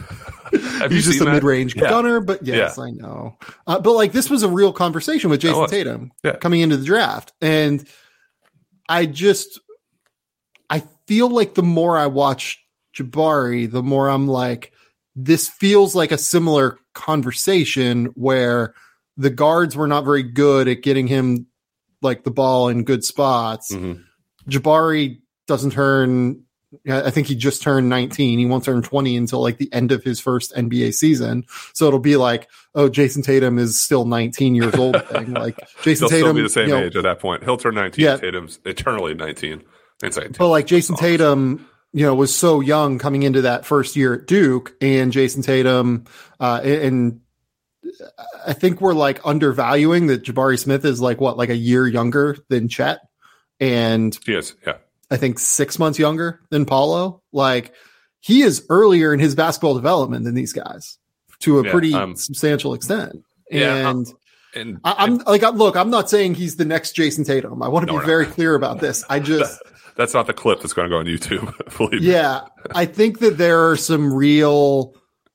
Have He's you just seen a that? mid-range Yeah. gunner, but yes, Yeah. I know. Uh, but like this was a real conversation with Jason was. Tatum Yeah. coming into the draft. And I just, I feel like the more I watch Jabari, the more I'm like, this feels like a similar conversation where the guards were not very good at getting him like the ball in good spots. Mm-hmm. Jabari doesn't turn, I think he just turned nineteen. He won't turn twenty until like the end of his first N B A season. So it'll be like, oh, Jason Tatum is still nineteen years old thing. Like Jason He'll Tatum still be the same you know, age at that point. He'll turn nineteen. Yeah. Tatum's eternally nineteen. It's like, but like Jason Tatum, you know, was so young coming into that first year at Duke, and Jason Tatum, uh, and I think we're like undervaluing that Jabari Smith is like what, like a year younger than Chet, and he is, yeah. I think six months younger than Paulo. Like he is earlier in his basketball development than these guys to a Yeah, pretty um, substantial extent. Yeah, And um, and I, I'm like, I- look, I'm not saying he's the next Jason Tatum. I want to No, be we're very not. clear about this. I just, that's not the clip that's going to go on YouTube. Believe me. yeah, I think that there are some real,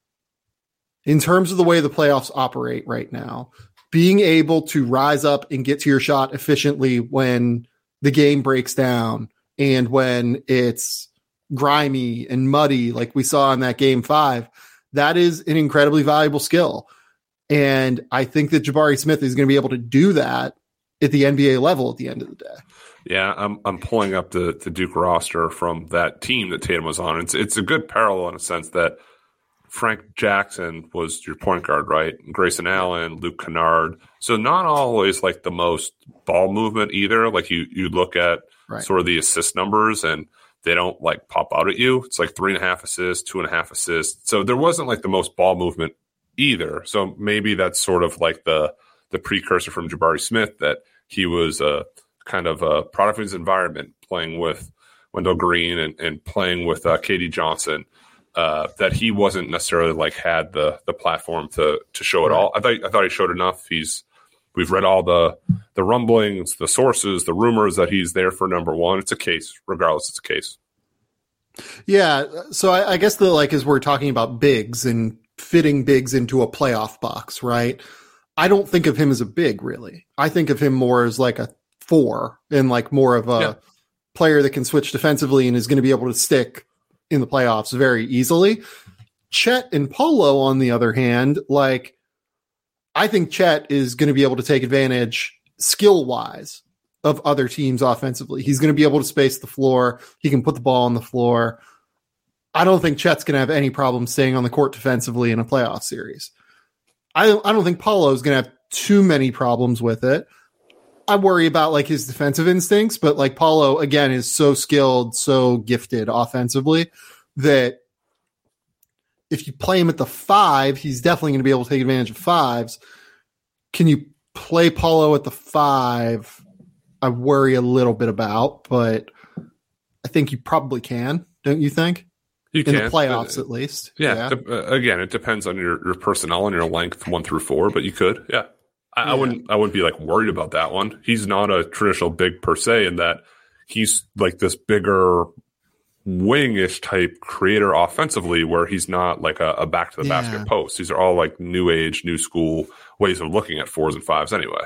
in terms of the way the playoffs operate right now, being able to rise up and get to your shot efficiently when the game breaks down and when it's grimy and muddy, like we saw in that game five, that is an incredibly valuable skill. And I think that Jabari Smith is going to be able to do that at the N B A level at the end of the day. Yeah, I'm I'm pulling up the, the Duke roster from that team that Tatum was on. It's it's a good parallel in a sense that Frank Jackson was your point guard, right? Grayson Allen, Luke Kennard. So not always like the most ball movement either. Like you you look at Right. sort of the assist numbers and they don't like pop out at you. It's like three and a half assists, two and a half assists. So there wasn't like the most ball movement either. So maybe that's sort of like the the precursor from Jabari Smith, that he was a kind of a product of his environment, playing with Wendell Green and, and playing with uh, K D Johnson. Uh, that he wasn't necessarily like had the the platform to to show it Right. all. I thought I thought he showed enough. He's we've read all the the rumblings, the sources, the rumors that he's there for number one. It's a case, regardless. It's a case. Yeah. So I, I guess the like as we're talking about bigs and fitting bigs into a playoff box, right? I don't think of him as a big, really. I think of him more as like a four and like more of a Yeah. player that can switch defensively and is going to be able to stick in the playoffs very easily. Chet and Polo, on the other hand, like I think Chet is going to be able to take advantage skill wise of other teams offensively. He's going to be able to space the floor. He can put the ball on the floor. I don't think Chet's going to have any problem staying on the court defensively in a playoff series. I don't, I don't think Paulo is going to have too many problems with it. I worry about like his defensive instincts, but like Paulo again is so skilled, so gifted offensively that if you play him at the five, he's definitely going to be able to take advantage of fives. Can you play Paulo at the five? I worry a little bit about, but I think you probably can. Don't you think? You In can the playoffs, at least. Yeah. de- uh, again, it depends on your, your personnel and your length one through four, but you could. Yeah. I, I Yeah. wouldn't. I wouldn't be like worried about that one. He's not a traditional big per se, in that he's like this bigger wingish type creator offensively, where he's not like a, a back to the Yeah. basket post. These are all like new age, new school ways of looking at fours and fives. Anyway.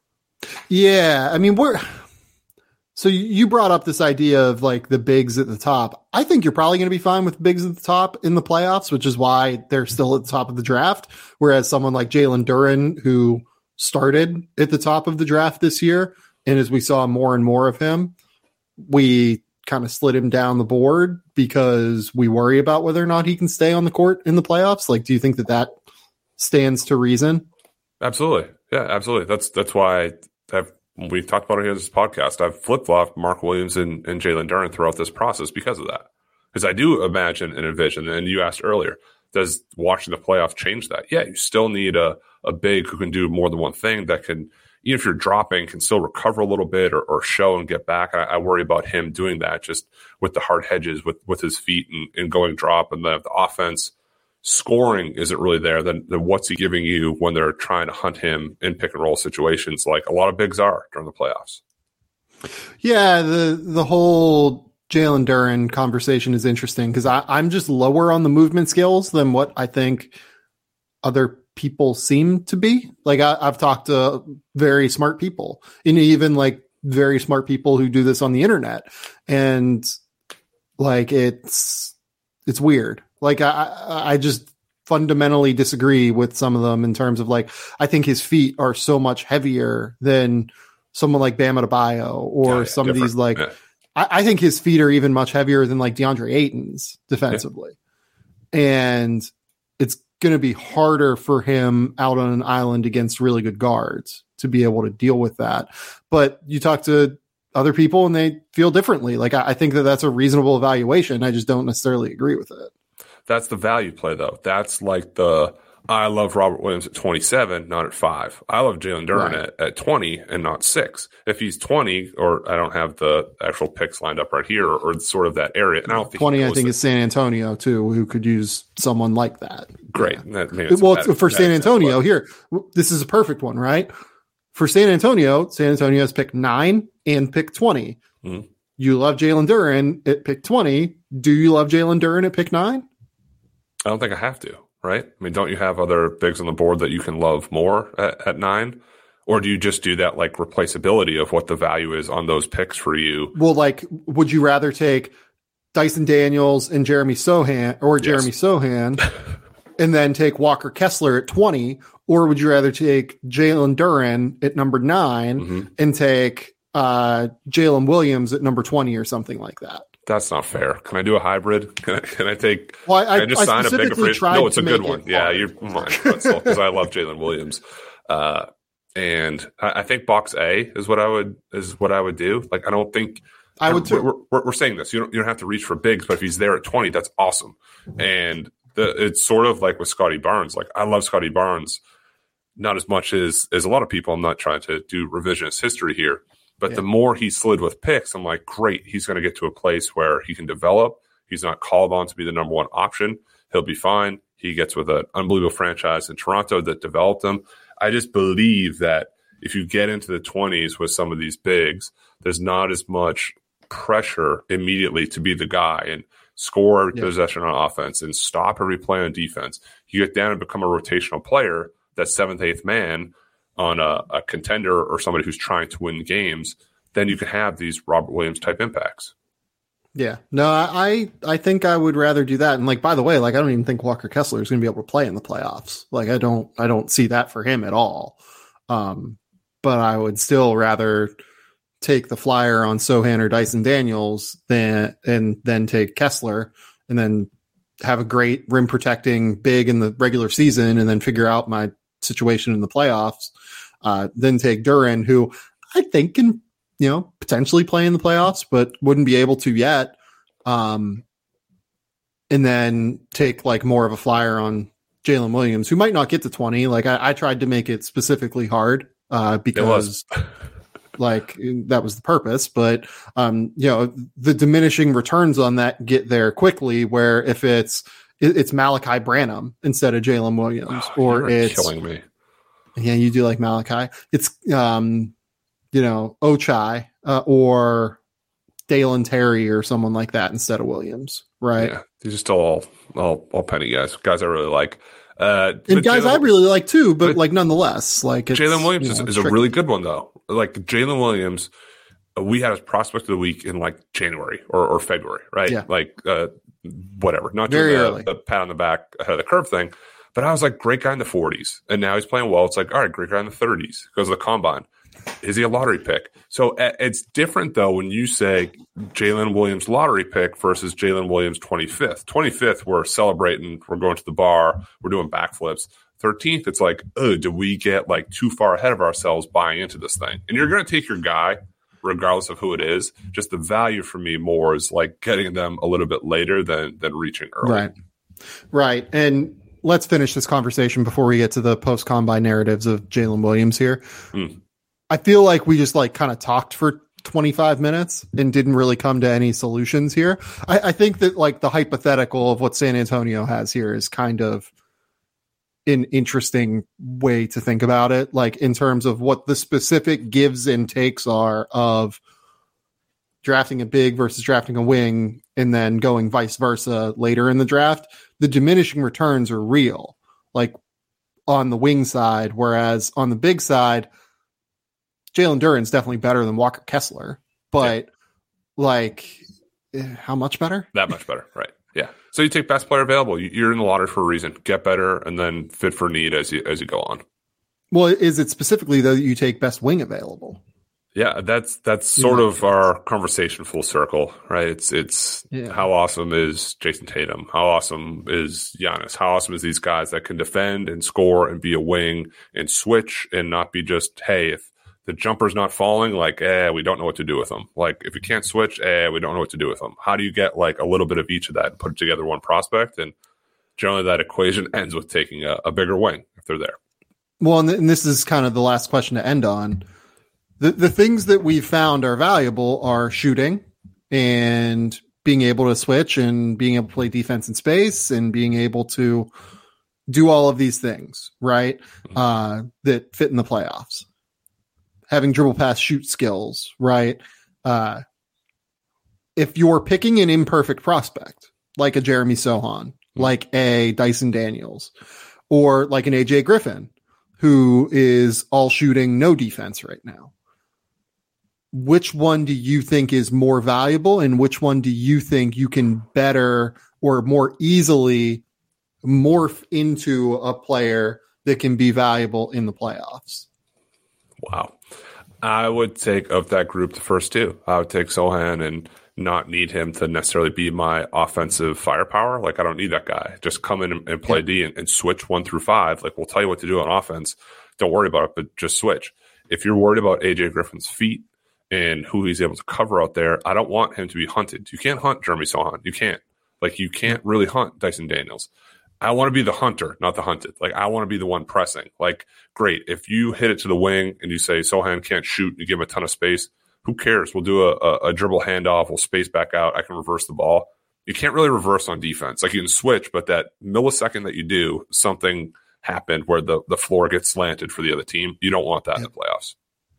Yeah, I mean, we're so you brought up this idea of like the bigs at the top. I think you're probably going to be fine with bigs at the top in the playoffs, which is why they're still at the top of the draft. Whereas someone like Jalen Duren, who started at the top of the draft this year, and as we saw more and more of him, we kind of slid him down the board because we worry about whether or not he can stay on the court in the playoffs. Like, do you think that that stands to reason? Absolutely. Yeah, absolutely. That's that's why I've we've talked about it here in this podcast. I've flip flopped Mark Williams and, and Jalen Duren throughout this process because of that. Because I do imagine and envision, and you asked earlier, does watching the playoff change that? Yeah, you still need a, a big who can do more than one thing, that can, even if you're dropping, can still recover a little bit or, or show and get back. I, I worry about him doing that just with the hard hedges, with, with his feet and, and going drop, and the, the offense scoring isn't really there, then, then what's he giving you when they're trying to hunt him in pick and roll situations like a lot of bigs are during the playoffs? Yeah, the the whole Jalen Duren conversation is interesting because I'm just lower on the movement skills than what I think other people seem to be. Like I, I've talked to very smart people, and even like very smart people who do this on the internet, and like it's it's weird. Like I I just fundamentally disagree with some of them in terms of like I think his feet are so much heavier than someone like Bam Adebayo or yeah, yeah, some different. of these like. Yeah. I, I think his feet are even much heavier than like DeAndre Ayton's defensively. Yeah. And it's going to be harder for him out on an island against really good guards to be able to deal with that. But you talk to other people and they feel differently. Like I, I think that that's a reasonable evaluation. I just don't necessarily agree with it. That's the value play though. That's like the, I love Robert Williams at twenty-seven, not at five. I love Jalen Duren Right. at, at twenty and not six. If he's twenty, or I don't have the actual picks lined up right here, or, or sort of that area. And I don't think twenty, I think, it. is San Antonio too, who could use someone like that. Great. Yeah. That, maybe it's Well, a bad- for bad San example, Antonio, but- here, w- this is a perfect one, right? For San Antonio, San Antonio has pick nine and pick twenty. Mhm. You love Jalen Duren at pick twenty. Do you love Jalen Duren at pick nine? I don't think I have to, right? I mean, don't you have other bigs on the board that you can love more at, at nine? Or do you just do that like replaceability of what the value is on those picks for you? Well, like, would you rather take Dyson Daniels and Jeremy Sohan or Yes. Jeremy Sohan and then take Walker Kessler at twenty? Or would you rather take Jalen Duren at number nine Mm-hmm. and take uh, Jalen Williams at number twenty or something like that? That's not fair. Can I do a hybrid? Can I, can I take? Well, I, can I just I sign a bigger specifically free? tried No, it's to a good make one. it Yeah, hard. you're because I love Jalen Williams, uh, and I, I think box A is what I would is what I would do. Like I don't think I would too. We're, we're, we're saying this. You don't you don't have to reach for bigs, but if he's there at twenty, that's awesome. And the, it's sort of like with Scotty Barnes. Like I love Scotty Barnes, not as much as as a lot of people. I'm not trying to do revisionist history here. But Yeah. the more he slid with picks, I'm like, great, he's going to get to a place where he can develop. He's not called on to be the number one option. He'll be fine. He gets with an unbelievable franchise in Toronto that developed him. I just believe that if you get into the twenties with some of these bigs, there's not as much pressure immediately to be the guy and score every Yeah. possession on offense and stop every play on defense. You get down and become a rotational player, that seventh, eighth man, on a, a contender or somebody who's trying to win games, then you can have these Robert Williams type impacts. Yeah, no, I I think I would rather do that. And like, by the way, like I don't even think Walker Kessler is going to be able to play in the playoffs. Like I don't I don't see that for him at all. Um, but I would still rather take the flyer on Sohan or Dyson Daniels than and then take Kessler and then have a great rim protecting big in the regular season and then figure out my situation in the playoffs. Uh, then take Duren, who I think can, you know, potentially play in the playoffs, but wouldn't be able to yet. Um, and then take like more of a flyer on Jalen Williams, who might not get to twenty. Like I, I tried to make it specifically hard uh, because like that was the purpose. But, um, you know, the diminishing returns on that get there quickly, where if it's, it, it's Malachi Branham instead of Jalen Williams, Oh, or you're it's killing me. yeah, you do like Malachi. It's, um, you know, Ochai uh, or Dalen Terry or someone like that instead of Williams, right? Yeah, these are still all, all, all penny guys. Guys I really like. Uh, And but guys Jalen- I really like too, but, but like nonetheless, like it's, Jalen Williams you is, know, is a tricky. really good one, though. Like Jalen Williams, uh, we had his prospect of the week in like January or, or February, right? Yeah. Like uh, whatever. Not Very doing early. the, the pat on the back ahead of the curve thing. But I was like, great guy in the forties. And now he's playing well. It's like, all right, great guy in the thirties because of the combine. Is he a lottery pick? So uh, it's different, though, when you say Jalen Williams lottery pick versus Jalen Williams twenty-fifth. twenty-fifth, we're celebrating. We're going to the bar. We're doing backflips. thirteenth, it's like, oh, did we get like too far ahead of ourselves buying into this thing? And you're going to take your guy regardless of who it is. Just the value for me more is like getting them a little bit later than than reaching early. Right. Right. And let's finish this conversation before we get to the post combine narratives of Jalen Williams here. Mm. I feel like we just like kind of talked for twenty-five minutes and didn't really come to any solutions here. I, I think that like the hypothetical of what San Antonio has here is kind of an interesting way to think about it. Like in terms of what the specific gives and takes are of drafting a big versus drafting a wing and then going vice versa later in the draft, the diminishing returns are real, like on the wing side, whereas on the big side, Jalen Duren's definitely better than Walker Kessler, but yeah. like how much better? That much better, right? Yeah. So you take best player available. You're in the lottery for a reason. Get better, and then fit for need as you as you go on. Well, is it specifically though that you take best wing available? Yeah, that's that's sort yeah. of our conversation full circle, right? It's it's yeah. how awesome is Jason Tatum? How awesome is Giannis? How awesome is these guys that can defend and score and be a wing and switch and not be just, hey, if the jumper's not falling, like, eh, we don't know what to do with them. Like, if you can't switch, eh, we don't know what to do with them. How do you get, like, a little bit of each of that and put it together one prospect? And generally that equation ends with taking a, a bigger wing if they're there. Well, and, th- and this is kind of the last question to end on. The, the things that we've found are valuable are shooting and being able to switch and being able to play defense in space and being able to do all of these things, right, mm-hmm. uh, that fit in the playoffs. Having dribble pass shoot skills, right? Uh, if you're picking an imperfect prospect, like a Jeremy Sohan, like a Dyson Daniels, or like an A J Griffin, who is all shooting, no defense right now, which one do you think is more valuable, and which one do you think you can better or more easily morph into a player that can be valuable in the playoffs? Wow. I would take, of that group, the first two. I would take Sohan and not need him to necessarily be my offensive firepower. Like, I don't need that guy. Just come in and, and play yeah. D and, and switch one through five. Like, we'll tell you what to do on offense. Don't worry about it, but just switch. If you're worried about A J Griffin's feet and who he's able to cover out there, I don't want him to be hunted. You can't hunt Jeremy Sohan. You can't. Like, you can't really hunt Dyson Daniels. I want to be the hunter, not the hunted. Like, I want to be the one pressing. Like, great. If you hit it to the wing and you say Sohan can't shoot and you give him a ton of space, who cares? We'll do a, a, a dribble handoff. We'll space back out. I can reverse the ball. You can't really reverse on defense. Like, you can switch, but that millisecond that you do, something happened where the, the floor gets slanted for the other team. You don't want that yep. in the playoffs.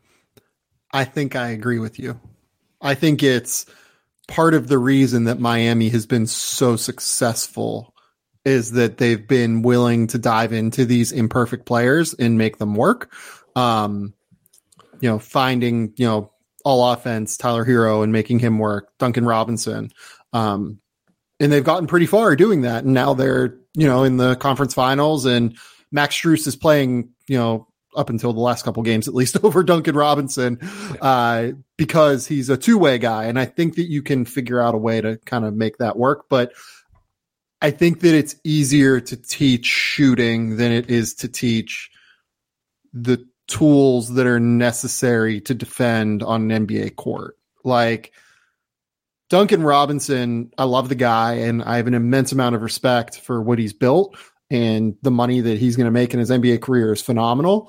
I think I agree with you. I think it's part of the reason that Miami has been so successful is that they've been willing to dive into these imperfect players and make them work. Um, you know, finding, you know, all offense, Tyler Hero, and making him work, Duncan Robinson. Um, and they've gotten pretty far doing that. And now they're, you know, in the conference finals, and Max Strus is playing, you know, up until the last couple games, at least, over Duncan Robinson, uh, because he's a two-way guy. And I think that you can figure out a way to kind of make that work. But I think that it's easier to teach shooting than it is to teach the tools that are necessary to defend on an N B A court. Like Duncan Robinson, I love the guy, and I have an immense amount of respect for what he's built, and the money that he's going to make in his N B A career is phenomenal.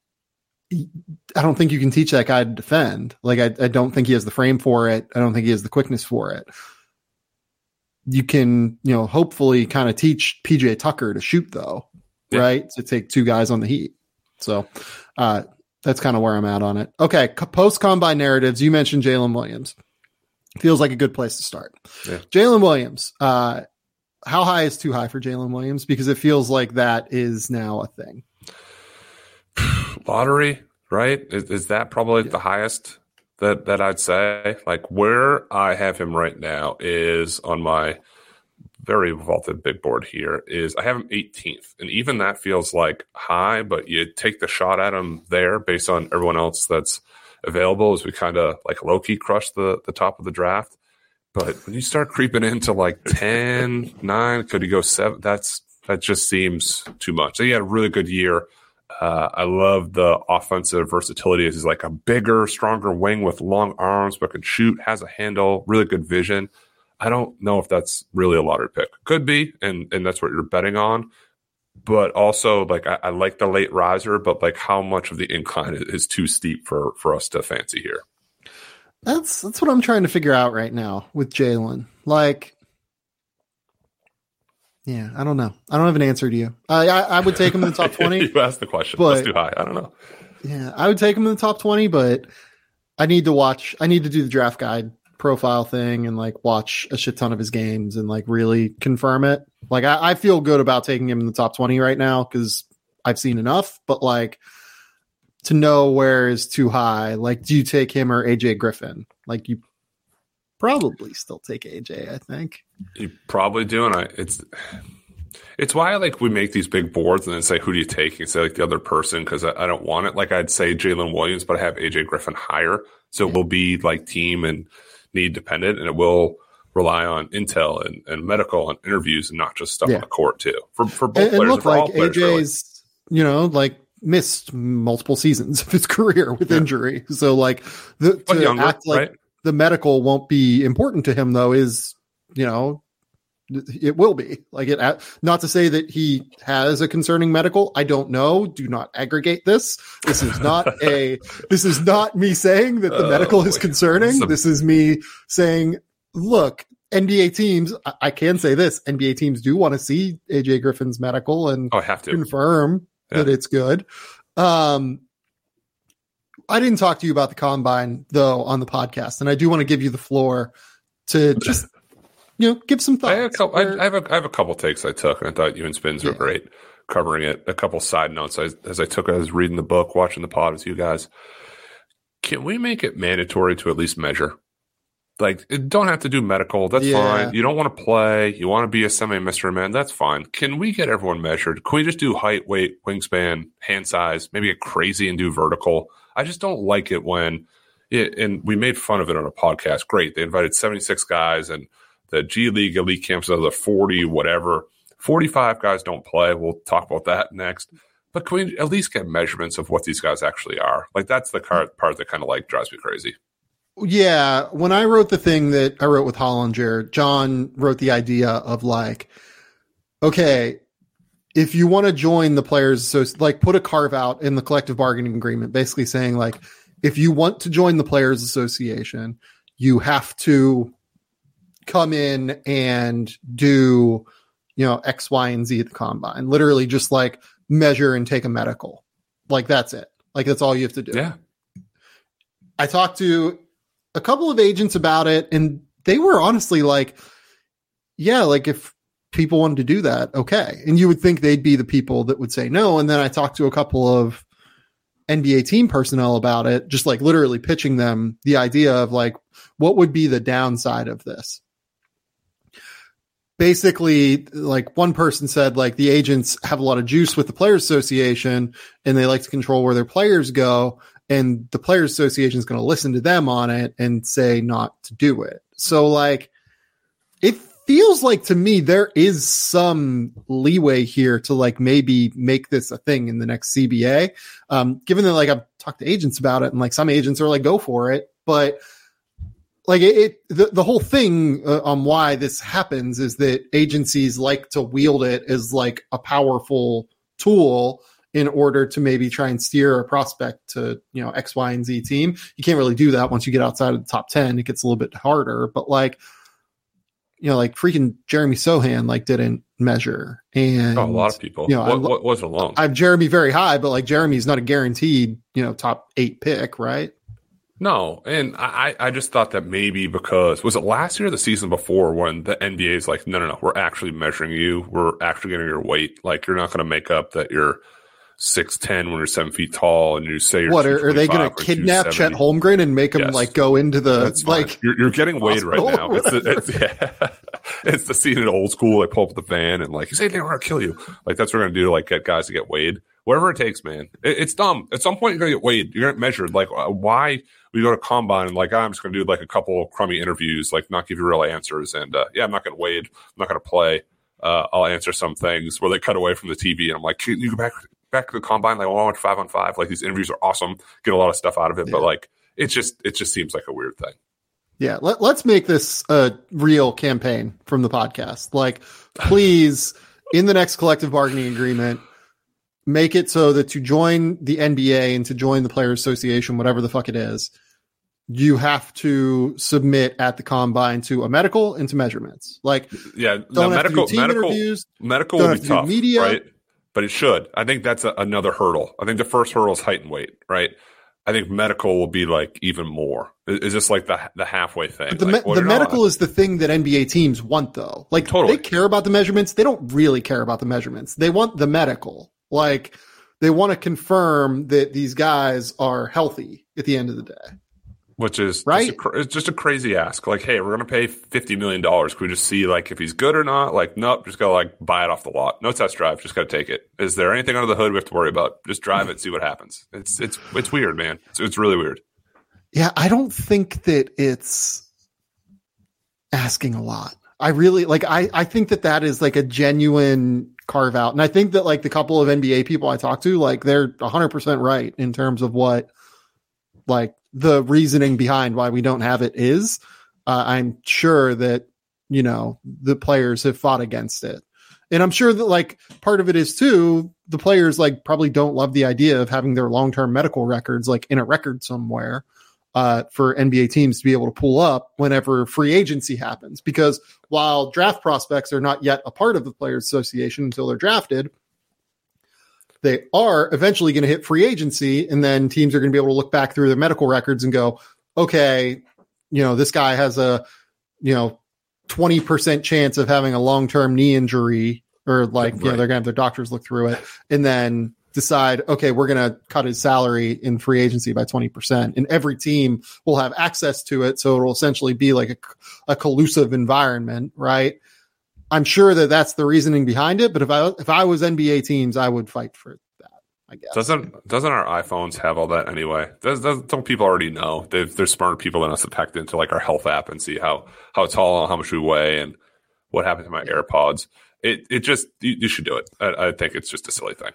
I don't think you can teach that guy to defend. Like, I, I don't think he has the frame for it. I don't think he has the quickness for it. You can, you know, hopefully kind of teach P J Tucker to shoot, though, yeah. right? To take two guys on the Heat. So uh, that's kind of where I'm at on it. Okay, post-combine narratives. You mentioned Jalen Williams. Feels like a good place to start. Yeah. Jalen Williams. Uh, how high is too high for Jalen Williams? Because it feels like that is now a thing. Lottery, right? Is, is that probably yeah. the highest that, that I'd say? Like, where I have him right now is on my very vaulted big board here is I have him eighteenth. And even that feels like high, but you take the shot at him there based on everyone else that's available as we kind of like low-key crush the, the top of the draft. But when you start creeping into like ten, nine, could he go seven? That's, that just seems too much. So he had a really good year. Uh, I love the offensive versatility. He's like a bigger, stronger wing with long arms, but can shoot, has a handle, really good vision. I don't know if that's really a lottery pick. Could be, and, and that's what you're betting on. But also, like, I, I like the late riser, but like how much of the incline is, is too steep for, for us to fancy here? That's that's what I'm trying to figure out right now with Jalen. Like, yeah, I don't know. I don't have an answer to you. I I, I would take him in the top twenty. You asked the question. But, that's too high. I don't know. Yeah, I would take him in the top twenty, but I need to watch. I need to do the draft guide profile thing and like watch a shit ton of his games and like really confirm it. Like I, I feel good about taking him in the top twenty right now because I've seen enough, but like to know where is too high. Like, do you take him or A J Griffin? Like you probably still take A J, I think. You probably do, and I it's it's why like we make these big boards and then say who do you take and say like the other person because I, I don't want it. Like I'd say Jalen Williams, but I have A J Griffin higher, so it will be like team and need dependent, and it will rely on intel and, and medical and interviews and not just stuff yeah. on the court too. For for both and, players, and look and for like all players, A J's, really. You know, like missed multiple seasons of his career with yeah. injury, so like the but to younger, act like right? the medical won't be important to him though is you know. It will be like it, not to say that he has a concerning medical. I don't know. Do not aggregate this. This is not a, this is not me saying that the oh, medical is concerning. This is me saying, look, N B A teams, I, I can say this, N B A teams do want to see A J Griffin's medical and oh, I have to. confirm yeah. that it's good. Um, I didn't talk to you about the combine though on the podcast, and I do want to give you the floor to just, you know, give some thoughts. I have a couple, I, I have a, I have a couple takes I took, and I thought you and Spins yeah. were great covering it. A couple side notes as, as I took, I was reading the book, watching the pod with you guys. Can we make it mandatory to at least measure? Like, it don't have to do medical. That's yeah. fine. You don't want to play. You want to be a semi-mystery man. That's fine. Can we get everyone measured? Can we just do height, weight, wingspan, hand size, maybe get crazy and do vertical? I just don't like it when it, and we made fun of it on a podcast. Great. They invited seventy-six guys and the G League elite camps of the forty, whatever. forty-five guys don't play. We'll talk about that next. But can we at least get measurements of what these guys actually are? Like, that's the part that kind of like drives me crazy. Yeah. When I wrote the thing that I wrote with Hollinger, John wrote the idea of like, okay, if you want to join the players, so like put a carve out in the collective bargaining agreement, basically saying like, if you want to join the Players Association, you have to come in and do, you know, X, Y, and Z at the combine. Literally just like measure and take a medical. Like that's it. Like that's all you have to do. Yeah. I talked to a couple of agents about it and they were honestly like, yeah, like if people wanted to do that, okay. And you would think they'd be the people that would say no. And then I talked to a couple of N B A team personnel about it, just like literally pitching them the idea of like, what would be the downside of this? Basically, like one person said, like the agents have a lot of juice with the Players Association and they like to control where their players go. And the Players Association is going to listen to them on it and say not to do it. So like, it feels like to me, there is some leeway here to like maybe make this a thing in the next C B A. Um, given that like I've talked to agents about it and like some agents are like, go for it. But Like it, it the, the whole thing uh, on why this happens is that agencies like to wield it as like a powerful tool in order to maybe try and steer a prospect to, you know, X, Y, and Z team. You can't really do that once you get outside of the top ten. It gets a little bit harder, but like, you know, like freaking Jeremy Sohan like didn't measure, and oh, a lot of people. You know, what, what was alone? I have Jeremy very high, but like Jeremy's not a guaranteed, you know, top eight pick, right? No, and I, I just thought that maybe because, was it last year or the season before when the N B A is like, no, no, no, we're actually measuring you. We're actually getting your weight. Like, you're not going to make up that you're six ten when you're seven feet tall and you say you're what, are, are they going to kidnap Chet Holmgren and make him yes. like go into the, That's like, fine. you're, you're getting weighed right now. It's the, it's, yeah. it's the scene in old school. They pull up the van and like, you say they want to kill you. Like, that's what we're going to do to like get guys to get weighed. Whatever it takes, man. It, it's dumb. At some point, you're going to get weighed. You're going to get measured. Like, why we go to combine and like, I'm just going to do like a couple of crummy interviews, like not give you real answers. And uh, yeah, I'm not going to weighed. I'm not going to play. Uh, I'll answer some things where they cut away from the T V. And I'm like, can you go back back to the combine? Like, well, I want five on five. Like, these interviews are awesome. Get a lot of stuff out of it. Yeah. But like, it just it just seems like a weird thing. Yeah, let, let's make this a real campaign from the podcast. Like, please, in the next collective bargaining agreement, make it so that to join the N B A and to join the Players Association, whatever the fuck it is, you have to submit at the combine to a medical and to measurements. Like, yeah, don't no, have medical, to do team medical, interviews, medical don't will have be to do tough, media. right? But it should. I think that's a, another hurdle. I think the first hurdle is height and weight, right? I think medical will be like even more. Is this like the the halfway thing? But the like, me- the medical is the thing that N B A teams want, though. Like, totally. They care about the measurements. They don't really care about the measurements. They want the medical. Like, they want to confirm that these guys are healthy at the end of the day. Which is right? Just a, it's just a crazy ask. Like, hey, we're going to pay fifty million dollars. Can we just see, like, if he's good or not? Like, nope, just got to, like, buy it off the lot. No test drive. Just got to take it. Is there anything under the hood we have to worry about? Just drive it, see what happens. It's it's it's weird, man. It's, it's really weird. Yeah, I don't think that it's asking a lot. I really, like, I, I think that that is, like, a genuine carve out. And I think that, like, the couple of N B A people I talk to, like, they're one hundred percent right in terms of what, like, the reasoning behind why we don't have it is. Uh, I'm sure that, you know, the players have fought against it. And I'm sure that, like, part of it is too, the players, like, probably don't love the idea of having their long-term medical records, like, in a record somewhere uh, for N B A teams to be able to pull up whenever free agency happens. Because while draft prospects are not yet a part of the Players Association until they're drafted, they are eventually going to hit free agency, and then teams are going to be able to look back through their medical records and go, okay, you know, this guy has a, you know, twenty percent chance of having a long-term knee injury, or like, right. you know, they're going to have their doctors look through it and then decide, okay, we're going to cut his salary in free agency by twenty percent. And every team will have access to it. So it'll essentially be like a, a collusive environment, right? I'm sure that that's the reasoning behind it, but if I if I was N B A teams, I would fight for that, I guess. Doesn't doesn't our iPhones have all that anyway? Does, does, don't people already know? They've, they're smarter people than us have hacked into like our health app and see how how tall, how much we weigh, and what happened to my AirPods. It it just you, you should do it. I, I think it's just a silly thing.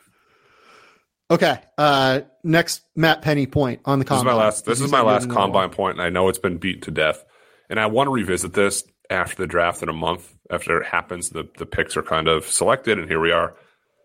Okay. Uh, next, Matt Penny point on the combine. This is my last. This is my last combine point, and I know it's been beaten to death. And I want to revisit this after the draft in a month. After it happens, the, the picks are kind of selected, and here we are.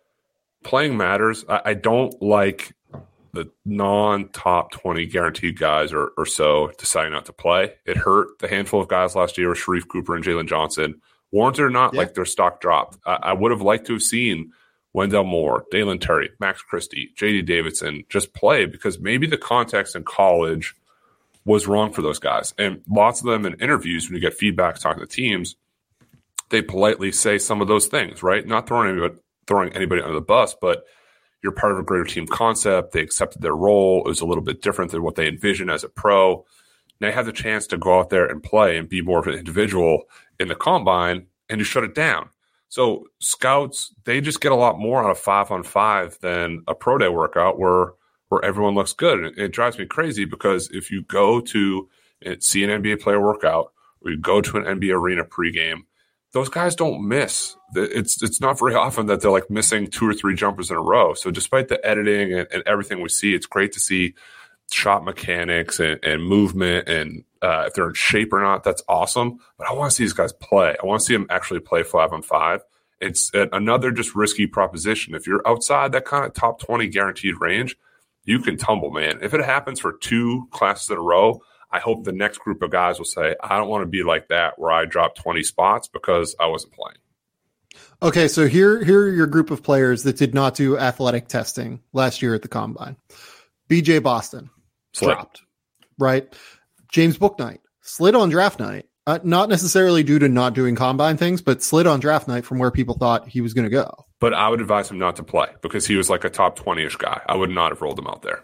Playing matters. I, I don't like the non-top twenty guaranteed guys or, or so deciding not to play. It hurt the handful of guys last year, Sharif Cooper and Jalen Johnson. Warranted or not, yeah. like their stock dropped. I, I would have liked to have seen Wendell Moore, Dalen Terry, Max Christie, J D Davidson just play, because maybe the context in college was wrong for those guys. And lots of them in interviews, when you get feedback talking to teams, they politely say some of those things, right? Not throwing anybody, throwing anybody under the bus, but you're part of a greater team concept. They accepted their role. It was a little bit different than what they envisioned as a pro. Now you have the chance to go out there and play and be more of an individual in the combine, and you shut it down. So scouts, they just get a lot more out of five on five than a pro day workout where where everyone looks good. And it, it drives me crazy, because if you go to see an N B A player workout, or you go to an N B A arena pregame, those guys don't miss. It's it's not very often that they're like missing two or three jumpers in a row. So despite the editing and, and everything we see, it's great to see shot mechanics and, and movement, and uh, if they're in shape or not, that's awesome. But I want to see these guys play. I want to see them actually play five on five. It's another just risky proposition. If you're outside that kind of top twenty guaranteed range, you can tumble, man. If it happens for two classes in a row, I hope the next group of guys will say, I don't want to be like that where I dropped twenty spots because I wasn't playing. Okay, so here, here are your group of players that did not do athletic testing last year at the Combine. B J Boston slid. dropped, right? James Bouknight slid on draft night, uh, not necessarily due to not doing Combine things, but slid on draft night from where people thought he was going to go. But I would advise him not to play, because he was like a top twenty-ish guy. I would not have rolled him out there.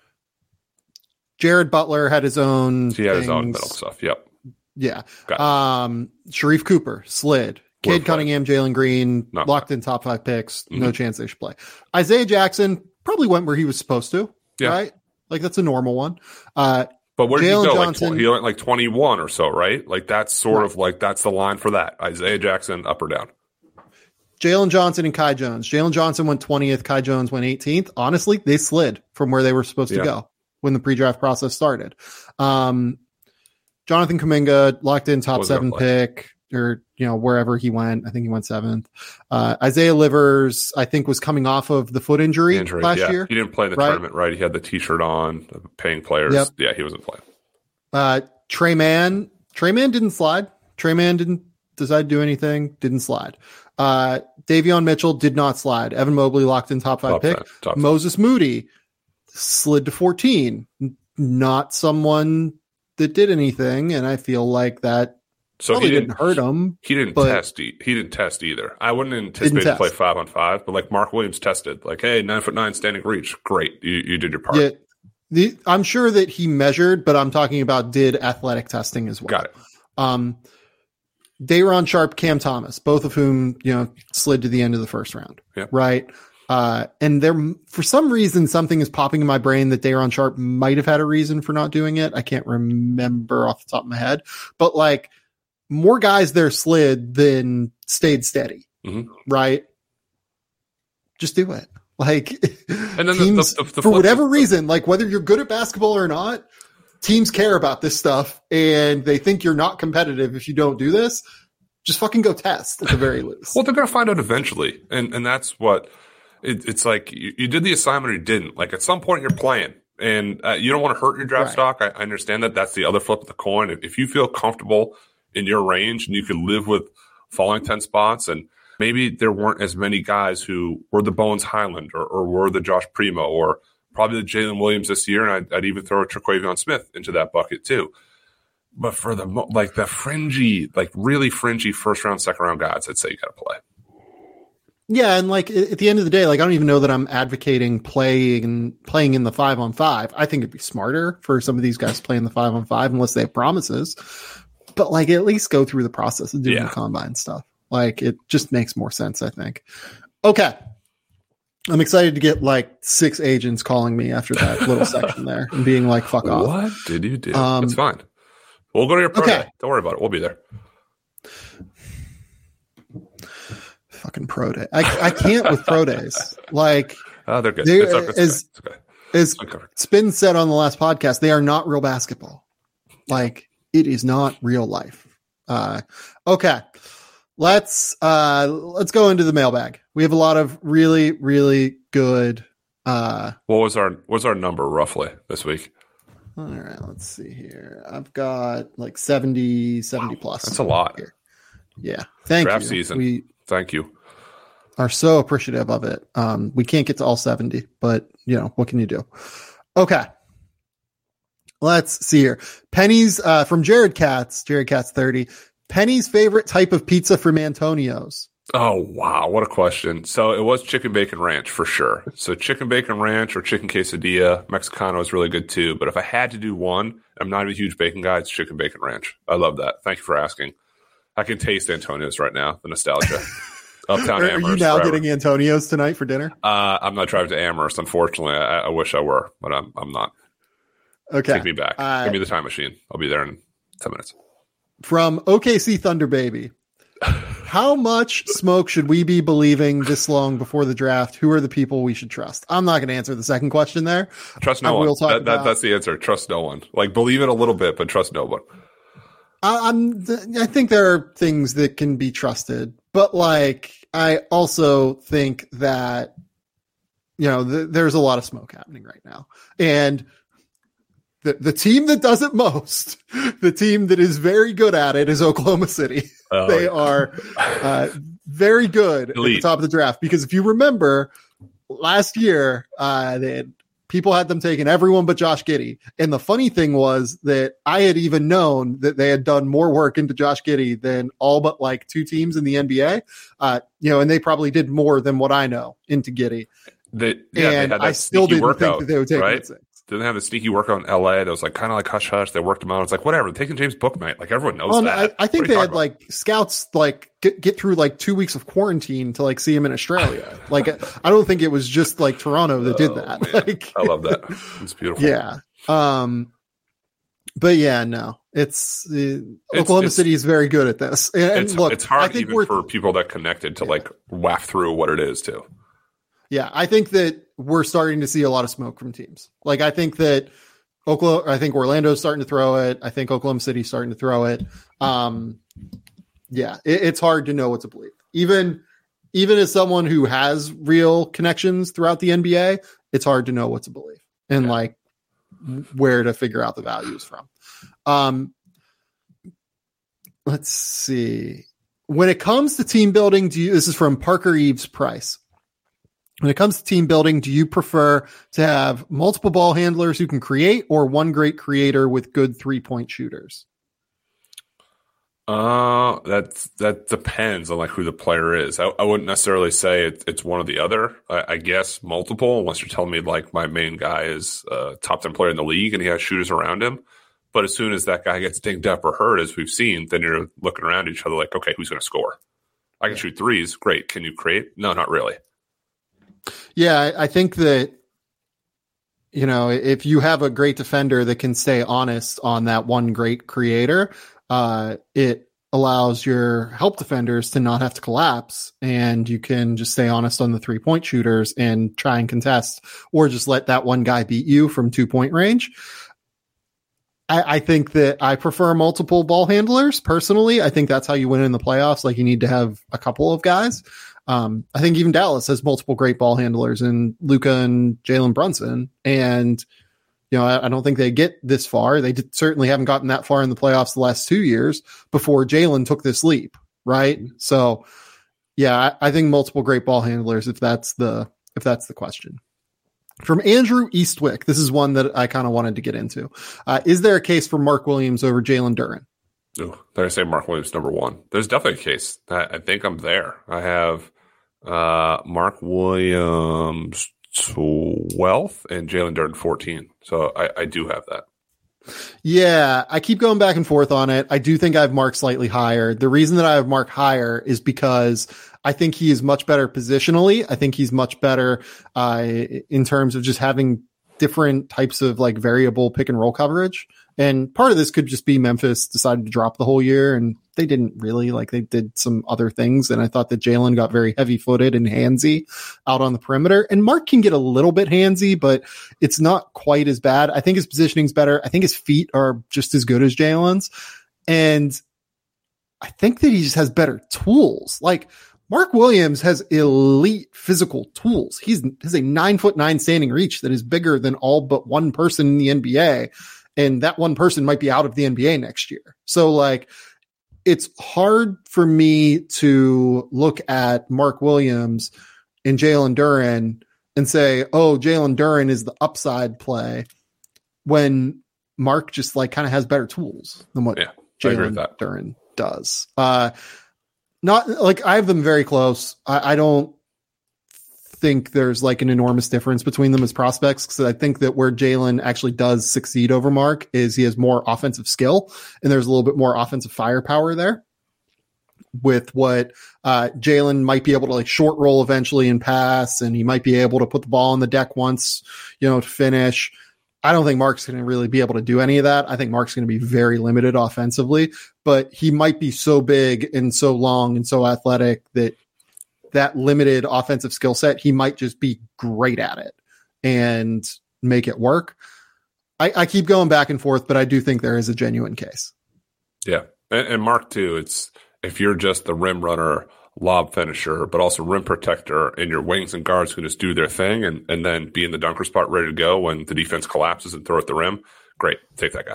Jared Butler had his own He had things. his own middle stuff, yep. Yeah. Um, Sharif Cooper slid. Cade Cunningham, Jalen Green, Not locked bad. in top five picks. Mm-hmm. No chance they should play. Isaiah Jackson probably went where he was supposed to, yeah. right? Like, that's a normal one. Uh, but where did Jalen he go? Johnson, like, tw- he went like twenty-one or so, right? Like, that's sort right. of like, that's the line for that. Isaiah Jackson, up or down? Jalen Johnson and Kai Jones. Jalen Johnson went twentieth. Kai Jones went eighteenth. Honestly, they slid from where they were supposed yeah. to go when the pre-draft process started. Um, Jonathan Kuminga locked in top seven pick, or, you know, wherever he went. I think he went seventh. Uh, Isaiah Livers, I think, was coming off of the foot injury, injury last yeah. year. He didn't play in the right? tournament, right? He had the t-shirt on, paying players. Yep. Yeah, he wasn't playing. Uh, Trey Mann, Trey Mann didn't slide. Trey Mann didn't decide to do anything, didn't slide. Uh, Davion Mitchell did not slide. Evan Mobley locked in top five top pick. Ten, top Moses ten. Moody slid to fourteen. Not someone that did anything, and I feel like that so probably he didn't, didn't hurt him. He didn't but test. He, he didn't test either. I wouldn't anticipate to play five on five, but like Mark Williams tested, like, hey, nine foot nine standing reach, great, you you did your part. Yeah, the, I'm sure that he measured, but I'm talking about did athletic testing as well. Got it. Um, Day'Ron Sharpe, Cam Thomas, both of whom you know slid to the end of the first round. Yeah. Right. Uh, and there, for some reason, something is popping in my brain that Day'Ron Sharpe might have had a reason for not doing it. I can't remember off the top of my head, but like more guys there slid than stayed steady. Mm-hmm. Right. Just do it. Like, and then teams, the, the, the for whatever is, reason, like whether you're good at basketball or not, teams care about this stuff and they think you're not competitive if you don't do this. Just fucking go test at the very least. Well, they're going to find out eventually. And, and that's what, It, it's like you, you did the assignment or you didn't. Like at some point you're playing and uh, you don't want to hurt your draft right. stock. I, I understand that. That's the other flip of the coin. If, if you feel comfortable in your range and you can live with falling ten spots, and maybe there weren't as many guys who were the Bones Highland or, or were the Josh Primo or probably the Jalen Williams this year. And I'd, I'd even throw Traquavion Smith into that bucket too. But for the like the fringy, like really fringy first round, second round guys, I'd say you got to play. Yeah, and like at the end of the day, like I don't even know that I'm advocating playing playing in the five on five. I think it'd be smarter for some of these guys to play in the five on five unless they have promises. But like at least go through the process of doing yeah. the combine stuff. Like it just makes more sense, I think. Okay. I'm excited to get like six agents calling me after that little section there and being like, fuck off. What did you do? Um, it's fine. We'll go to your pro okay. day. Don't worry about it. We'll be there. Fucking pro day. I, I can't with pro days. Like, oh, they're good. They, it's, it's, as okay. as Spin said on the last podcast, they are not real basketball. Like, it is not real life. Uh, okay, let's uh, let's go into the mailbag. We have a lot of really, really good. Uh, what was our what was our number roughly this week? All right, let's see here. I've got like seventy, seventy wow, plus. That's a lot. Here. Yeah, thank Draft you. Season. We thank you. Are so appreciative of it. Um, we can't get to all seventy, but you know, what can you do? Okay. Let's see here. Penny's uh, from Jared Katz, Jared Katz thirty. Penny's favorite type of pizza from Antonio's. Oh, wow. What a question. So it was chicken bacon ranch for sure. So chicken bacon ranch or chicken quesadilla. Mexicano is really good too. But if I had to do one, I'm not a huge bacon guy. It's chicken bacon ranch. I love that. Thank you for asking. I can taste Antonio's right now, the nostalgia. Uptown Are, Amherst. are you now forever. getting Antonio's tonight for dinner? Uh, I'm not driving to Amherst, unfortunately. I, I wish I were, but I'm I'm not. Okay. Take me back. Uh, Give me the time machine. I'll be there in ten minutes. From O K C Thunder Baby. How much smoke should we be believing this long before the draft? Who are the people we should trust? I'm not going to answer the second question there. Trust no I one. will talk that, that, about, that's the answer. Trust no one. Like, believe it a little bit, but trust no one. I, I'm. I think there are things that can be trusted, but like, I also think that, you know, th- there's a lot of smoke happening right now, and the the team that does it most, the team that is very good at it, is Oklahoma City. Oh, they yeah. are uh, very good Elite. At the top of the draft, because if you remember last year, uh, they had, people had them taking everyone but Josh Giddey. And the funny thing was that I had even known that they had done more work into Josh Giddey than all but like two teams in the N B A. Uh, you know, and they probably did more than what I know into Giddey. They, yeah, and they had that I still didn't workout, think that they would take right? it. Didn't they have a sneaky workout in L A that was like kind of like hush hush. They worked them out. It's like whatever. They're taking James Bouknight. Like everyone knows well, that. I, I think they had about? like scouts like get, get through like two weeks of quarantine to like see him in Australia. Like I don't think it was just like Toronto that did oh, that. Man. Like, I love that. It's beautiful. Yeah. Um. But yeah, no, it's, uh, it's Oklahoma it's, City is very good at this. And, and it's, look, it's hard I think even we're, for people that connected to yeah. like waft through what it is too. Yeah, I think that we're starting to see a lot of smoke from teams. Like I think that. Oklahoma, I think Orlando's starting to throw it. I think Oklahoma City's starting to throw it. Um, yeah, it, it's hard to know what to believe. Even, even as someone who has real connections throughout the N B A, it's hard to know what to believe and yeah. like where to figure out the values from. Um, let's see. When it comes to team building, do you, this is from Parker Eves Price. When it comes to team building, do you prefer to have multiple ball handlers who can create or one great creator with good three-point shooters? Uh, that's, that depends on like who the player is. I, I wouldn't necessarily say it, it's one or the other. I, I guess multiple, unless you're telling me like my main guy is a top ten player in the league and he has shooters around him. But as soon as that guy gets dinged up or hurt, as we've seen, then you're looking around at each other like, okay, who's going to score? I can shoot threes. Great. Can you create? No, not really. Yeah, I, I think that, you know, if you have a great defender that can stay honest on that one great creator, uh, it allows your help defenders to not have to collapse, and you can just stay honest on the three point shooters and try and contest, or just let that one guy beat you from two point range. I, I think that I prefer multiple ball handlers personally. I think that's how you win in the playoffs. Like, you need to have a couple of guys. Um, I think even Dallas has multiple great ball handlers in Luka and Jalen Brunson. And, you know, I, I don't think they get this far. They did, certainly haven't gotten that far in the playoffs the last two years before Jalen took this leap. Right. So yeah, I, I think multiple great ball handlers, if that's the, if that's the question. From Andrew Eastwick, this is one that I kind of wanted to get into. Uh, is there a case for Mark Williams over Jalen Duren? Ooh, did I say Mark Williams number one? There's definitely a case. I, I think I'm there. I have uh, Mark Williams twelfth and Jalen Duren fourteen. So I, I do have that. Yeah, I keep going back and forth on it. I do think I have Mark slightly higher. The reason that I have Mark higher is because I think he is much better positionally. I think he's much better uh, in terms of just having different types of like variable pick and roll coverage. And part of this could just be Memphis decided to drop the whole year, and they didn't really. Like, they did some other things, and I thought that Jalen got very heavy-footed and handsy out on the perimeter. And Mark can get a little bit handsy, but it's not quite as bad. I think his positioning's better. I think his feet are just as good as Jalen's. And I think that he just has better tools. Like, Mark Williams has elite physical tools. He's has a nine foot nine standing reach that is bigger than all but one person in the N B A. And that one person might be out of the N B A next year. So like, it's hard for me to look at Mark Williams and Jalen Duren and say, oh, Jalen Duren is the upside play, when Mark just like kind of has better tools than what yeah, Jalen Duren does. Uh, Not like I have them very close. I, I don't think there's like an enormous difference between them as prospects, because I think that where Jalen actually does succeed over Mark is he has more offensive skill, and there's a little bit more offensive firepower there. With what uh, Jalen might be able to like short roll eventually and pass, and he might be able to put the ball on the deck once, you know, to finish. I don't think Mark's going to really be able to do any of that. I think Mark's going to be very limited offensively, but he might be so big and so long and so athletic that that limited offensive skill set, he might just be great at it and make it work. I, I keep going back and forth, but I do think there is a genuine case. Yeah. And, and Mark too, it's, if you're just the rim runner, lob finisher, but also rim protector, and your wings and guards can just do their thing and, and then be in the dunker spot ready to go when the defense collapses and throw at the rim. Great. Take that guy.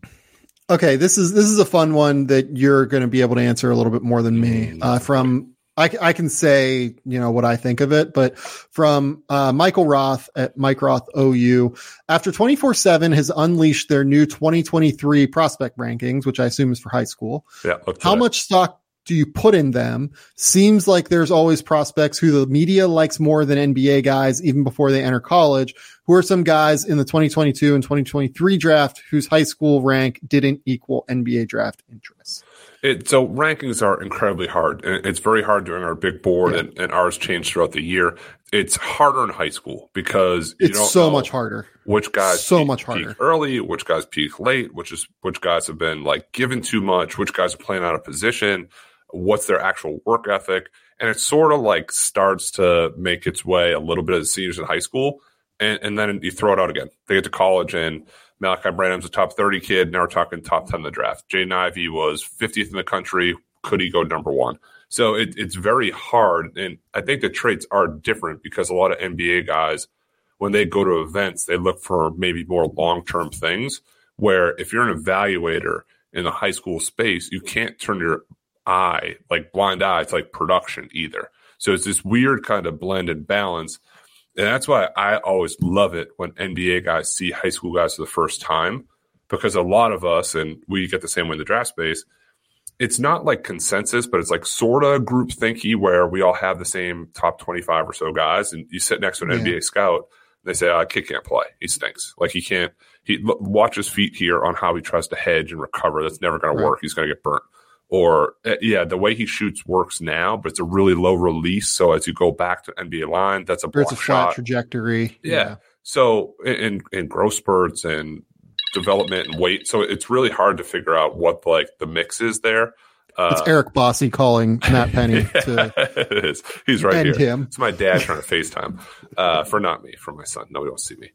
Okay. This is, this is a fun one that you're going to be able to answer a little bit more than me. Uh, from, I, I can say, you know, what I think of it, but from uh, Michael Roth at Mike Roth O U, after twenty-four seven has unleashed their new twenty twenty-three prospect rankings, which I assume is for high school. Yeah. How much stock do you put in them? Seems like there's always prospects who the media likes more than N B A guys, even before they enter college. Who are some guys in the twenty twenty-two and twenty twenty-three draft whose high school rank didn't equal N B A draft interest? It, so rankings are incredibly hard, and it's very hard doing our big board, yeah. and, and ours change throughout the year. It's harder in high school because you it's don't so know much harder. Which guys so peak, much harder peak early, which guys peak late, which is which guys have been like given too much, which guys are playing out of position, what's their actual work ethic, and it sort of like starts to make its way a little bit as seniors in high school, and, and then you throw it out again. They get to college and Malachi Branham's a top thirty kid. Now we're talking top ten in the draft. Jaden Ivey was fiftieth in the country. Could he go number one? So it, it's very hard. And I think the traits are different because a lot of N B A guys, when they go to events, they look for maybe more long-term things, where if you're an evaluator in the high school space, you can't turn your eye, like blind eye, to like production either. So it's this weird kind of blend and balance And that's why I always love it when N B A guys see high school guys for the first time, because a lot of us, and we get the same way in the draft space, it's not like consensus, but it's like sort of group thinky where we all have the same top twenty-five or so guys. And you sit next to an yeah. N B A scout, and they say, oh, kid can't play. He stinks. Like he can't, he watch his feet here on how he tries to hedge and recover. That's never going right. to work. He's going to get burnt. Or, yeah, the way he shoots works now, but it's a really low release. So as you go back to N B A line, that's a block it's a flat shot. trajectory. Yeah. yeah. So in, in growth spurts and development and weight, so it's really hard to figure out what like the mix is there. Uh, it's Eric Bossy calling Matt Penny to it is. He's right end here. him. It's my dad trying to FaceTime uh, for not me, for my son. Nobody wants to see me.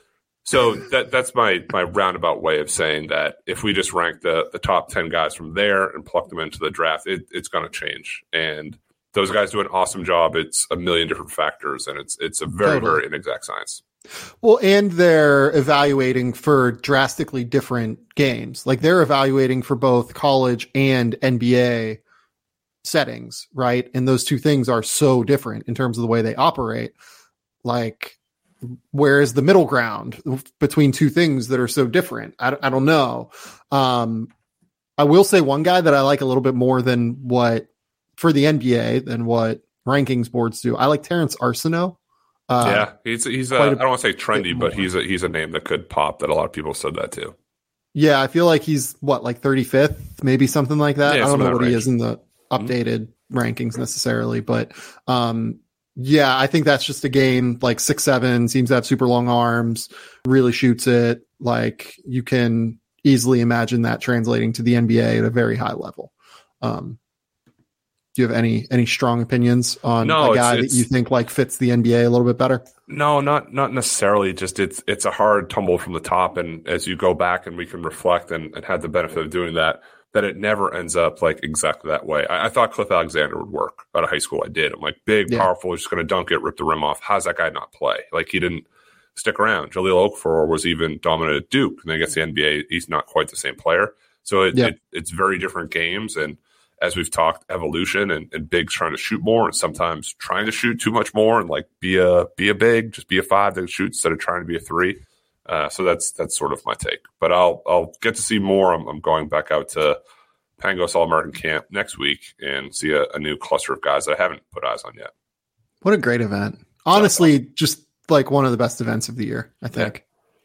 So that that's my my roundabout way of saying that if we just rank the the top ten guys from there and pluck them into the draft, it, it's going to change. And those guys do an awesome job. It's a million different factors, and it's it's a very, totally. very inexact science. Well, and they're evaluating for drastically different games. Like they're evaluating for both college and N B A settings, right? And those two things are so different in terms of the way they operate. Like, where is the middle ground between two things that are so different? I, I don't know. Um, I will say one guy that I like a little bit more than what for the N B A than what rankings boards do. I like Terrence Arsenault. Uh, yeah, he's he's a, a I don't want to say trendy, but he's a, he's a name that could pop. That a lot of people said that too. Yeah, I feel like he's what like thirty-fifth, maybe something like that. Yeah, I don't know what range. he is in the updated mm-hmm. rankings necessarily, but um, yeah, I think that's just a game like six seven, seems to have super long arms, really shoots it. Like you can easily imagine that translating to the N B A at a very high level. Um, do you have any any strong opinions on no, a guy it's, it's, that you think like fits the N B A a little bit better? No, not not necessarily. Just it's it's a hard tumble from the top, and as you go back and we can reflect and, and have the benefit of doing that, that it never ends up like exactly that way. I, I thought Cliff Alexander would work out of high school. I did. I'm like big, yeah. powerful, he's just going to dunk it, rip the rim off. How's that guy not play? Like he didn't stick around. Jahlil Okafor was even dominant at Duke, and then against the N B A, he's not quite the same player. So it, yeah. it, it's very different games. And as we've talked, evolution and, and bigs trying to shoot more, and sometimes trying to shoot too much more, and like be a be a big, just be a five that shoots instead of trying to be a three. Uh, so that's that's sort of my take. But I'll I'll get to see more. I'm, I'm going back out to Pangos All American Camp next week and see a, a new cluster of guys that I haven't put eyes on yet. What a great event! Honestly, awesome. Just like one of the best events of the year, I think.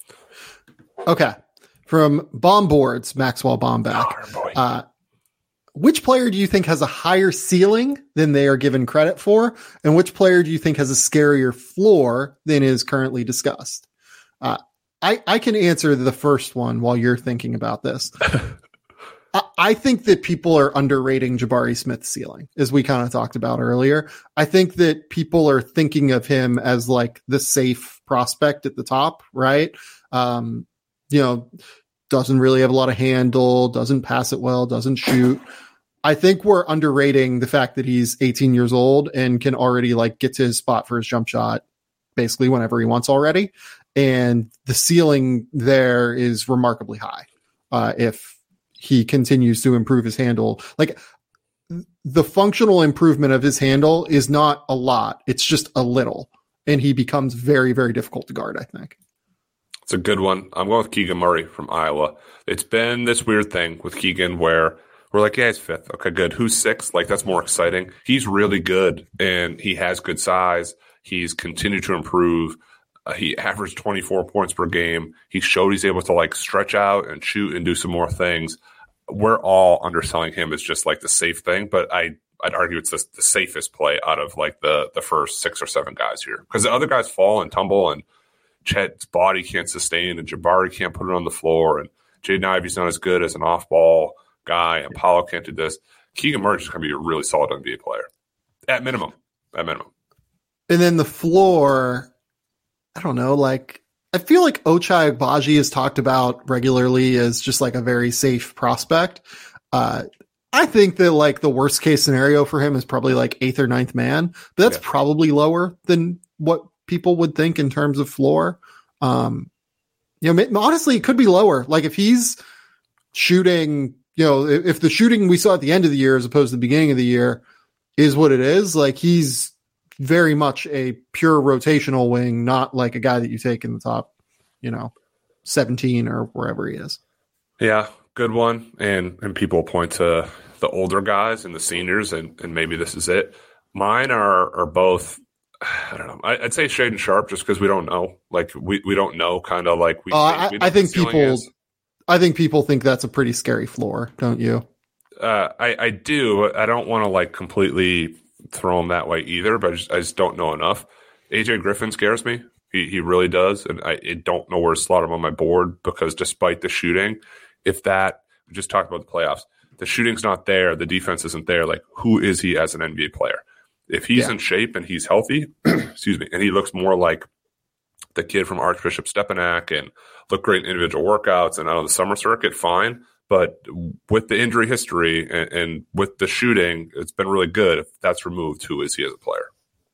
Yeah. Okay, from Bomb Boards, Maxwell Bomback. Oh, uh, which player do you think has a higher ceiling than they are given credit for? And which player do you think has a scarier floor than is currently discussed? Uh, I, I can answer the first one while you're thinking about this. I, I think that people are underrating Jabari Smith's ceiling, as we kind of talked about earlier. I think that people are thinking of him as like the safe prospect at the top, right? Um, you know, doesn't really have a lot of handle, doesn't pass it well, doesn't shoot. I think we're underrating the fact that he's eighteen years old and can already like get to his spot for his jump shot basically whenever he wants already. And the ceiling there is remarkably high. Uh, if he continues to improve his handle, like the functional improvement of his handle is not a lot. It's just a little, and he becomes very, very difficult to guard, I think. It's a good one. I'm going with Keegan Murray from Iowa. It's been this weird thing with Keegan where we're like, yeah, he's fifth. Okay, good. Who's sixth? Like, that's more exciting. He's really good, and he has good size. He's continued to improve. Uh, he averaged twenty-four points per game. He showed he's able to, like, stretch out and shoot and do some more things. We're all underselling him as just, like, the safe thing, but I, I'd argue it's the, the safest play out of, like, the, the first six or seven guys here. Because the other guys fall and tumble, and Chet's body can't sustain, and Jabari can't put it on the floor, and Jaden Ivey's not as good as an off-ball guy, and Paulo can't do this. Keegan Murray is going to be a really solid N B A player. At minimum. At minimum. And then the floor, I don't know, like, I feel like Ochai Agbaji is talked about regularly as just like a very safe prospect. Uh, I think that like the worst case scenario for him is probably like eighth or ninth man, but that's yeah. probably lower than what people would think in terms of floor. Um, you know, honestly, it could be lower. Like if he's shooting, you know, if the shooting we saw at the end of the year as opposed to the beginning of the year is what it is, like he's very much a pure rotational wing, not like a guy that you take in the top, you know, seventeen or wherever he is. Yeah, good one. And and people point to the older guys and the seniors, and, and maybe this is it. Mine are are both, I don't know. I, I'd say Shaden Sharp just because we don't know. Like, we, we don't know kind of like we, uh, we I, I think people is. I think people think that's a pretty scary floor, don't you? Uh, I, I do. I don't want to like completely throw him that way either, but I just, I just don't know enough. A J Griffin scares me. He he really does, and I, I don't know where to slot him on my board because despite the shooting, if that we just talked about the playoffs, the shooting's not there, the defense isn't there. Like, who is he as an N B A player? If he's yeah. in shape and he's healthy, excuse me, and he looks more like the kid from Archbishop Stepanak and look great in individual workouts and out on the summer circuit, fine. But with the injury history and, and with the shooting, it's been really good. If that's removed, who is he as a player?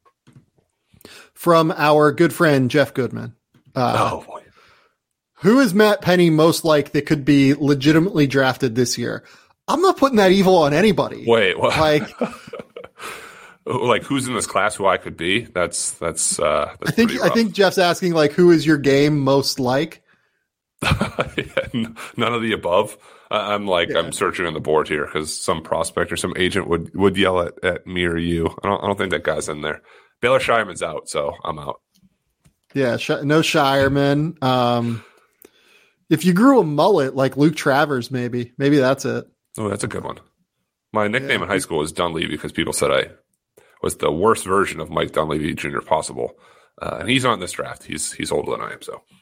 From our good friend, Jeff Goodman. Uh, oh, boy. Who is Matt Penny most like that could be legitimately drafted this year? I'm not putting that evil on anybody. Wait, what? Like, like who's in this class who I could be? That's, that's, uh, that's I think, I think Jeff's asking, like, who is your game most like? yeah, none of the above. I'm like, yeah. I'm searching on the board here because some prospect or some agent would, would yell at, at me or you. I don't, I don't think that guy's in there. Baylor Shireman's out, so I'm out. Yeah, no Shireman. Um, if you grew a mullet like Luke Travers, maybe, maybe that's it. Oh, that's a good one. My nickname yeah. in high school was Dunleavy because people said I was the worst version of Mike Dunleavy Junior possible. Uh, and he's not in this draft. He's he's older than I am, so.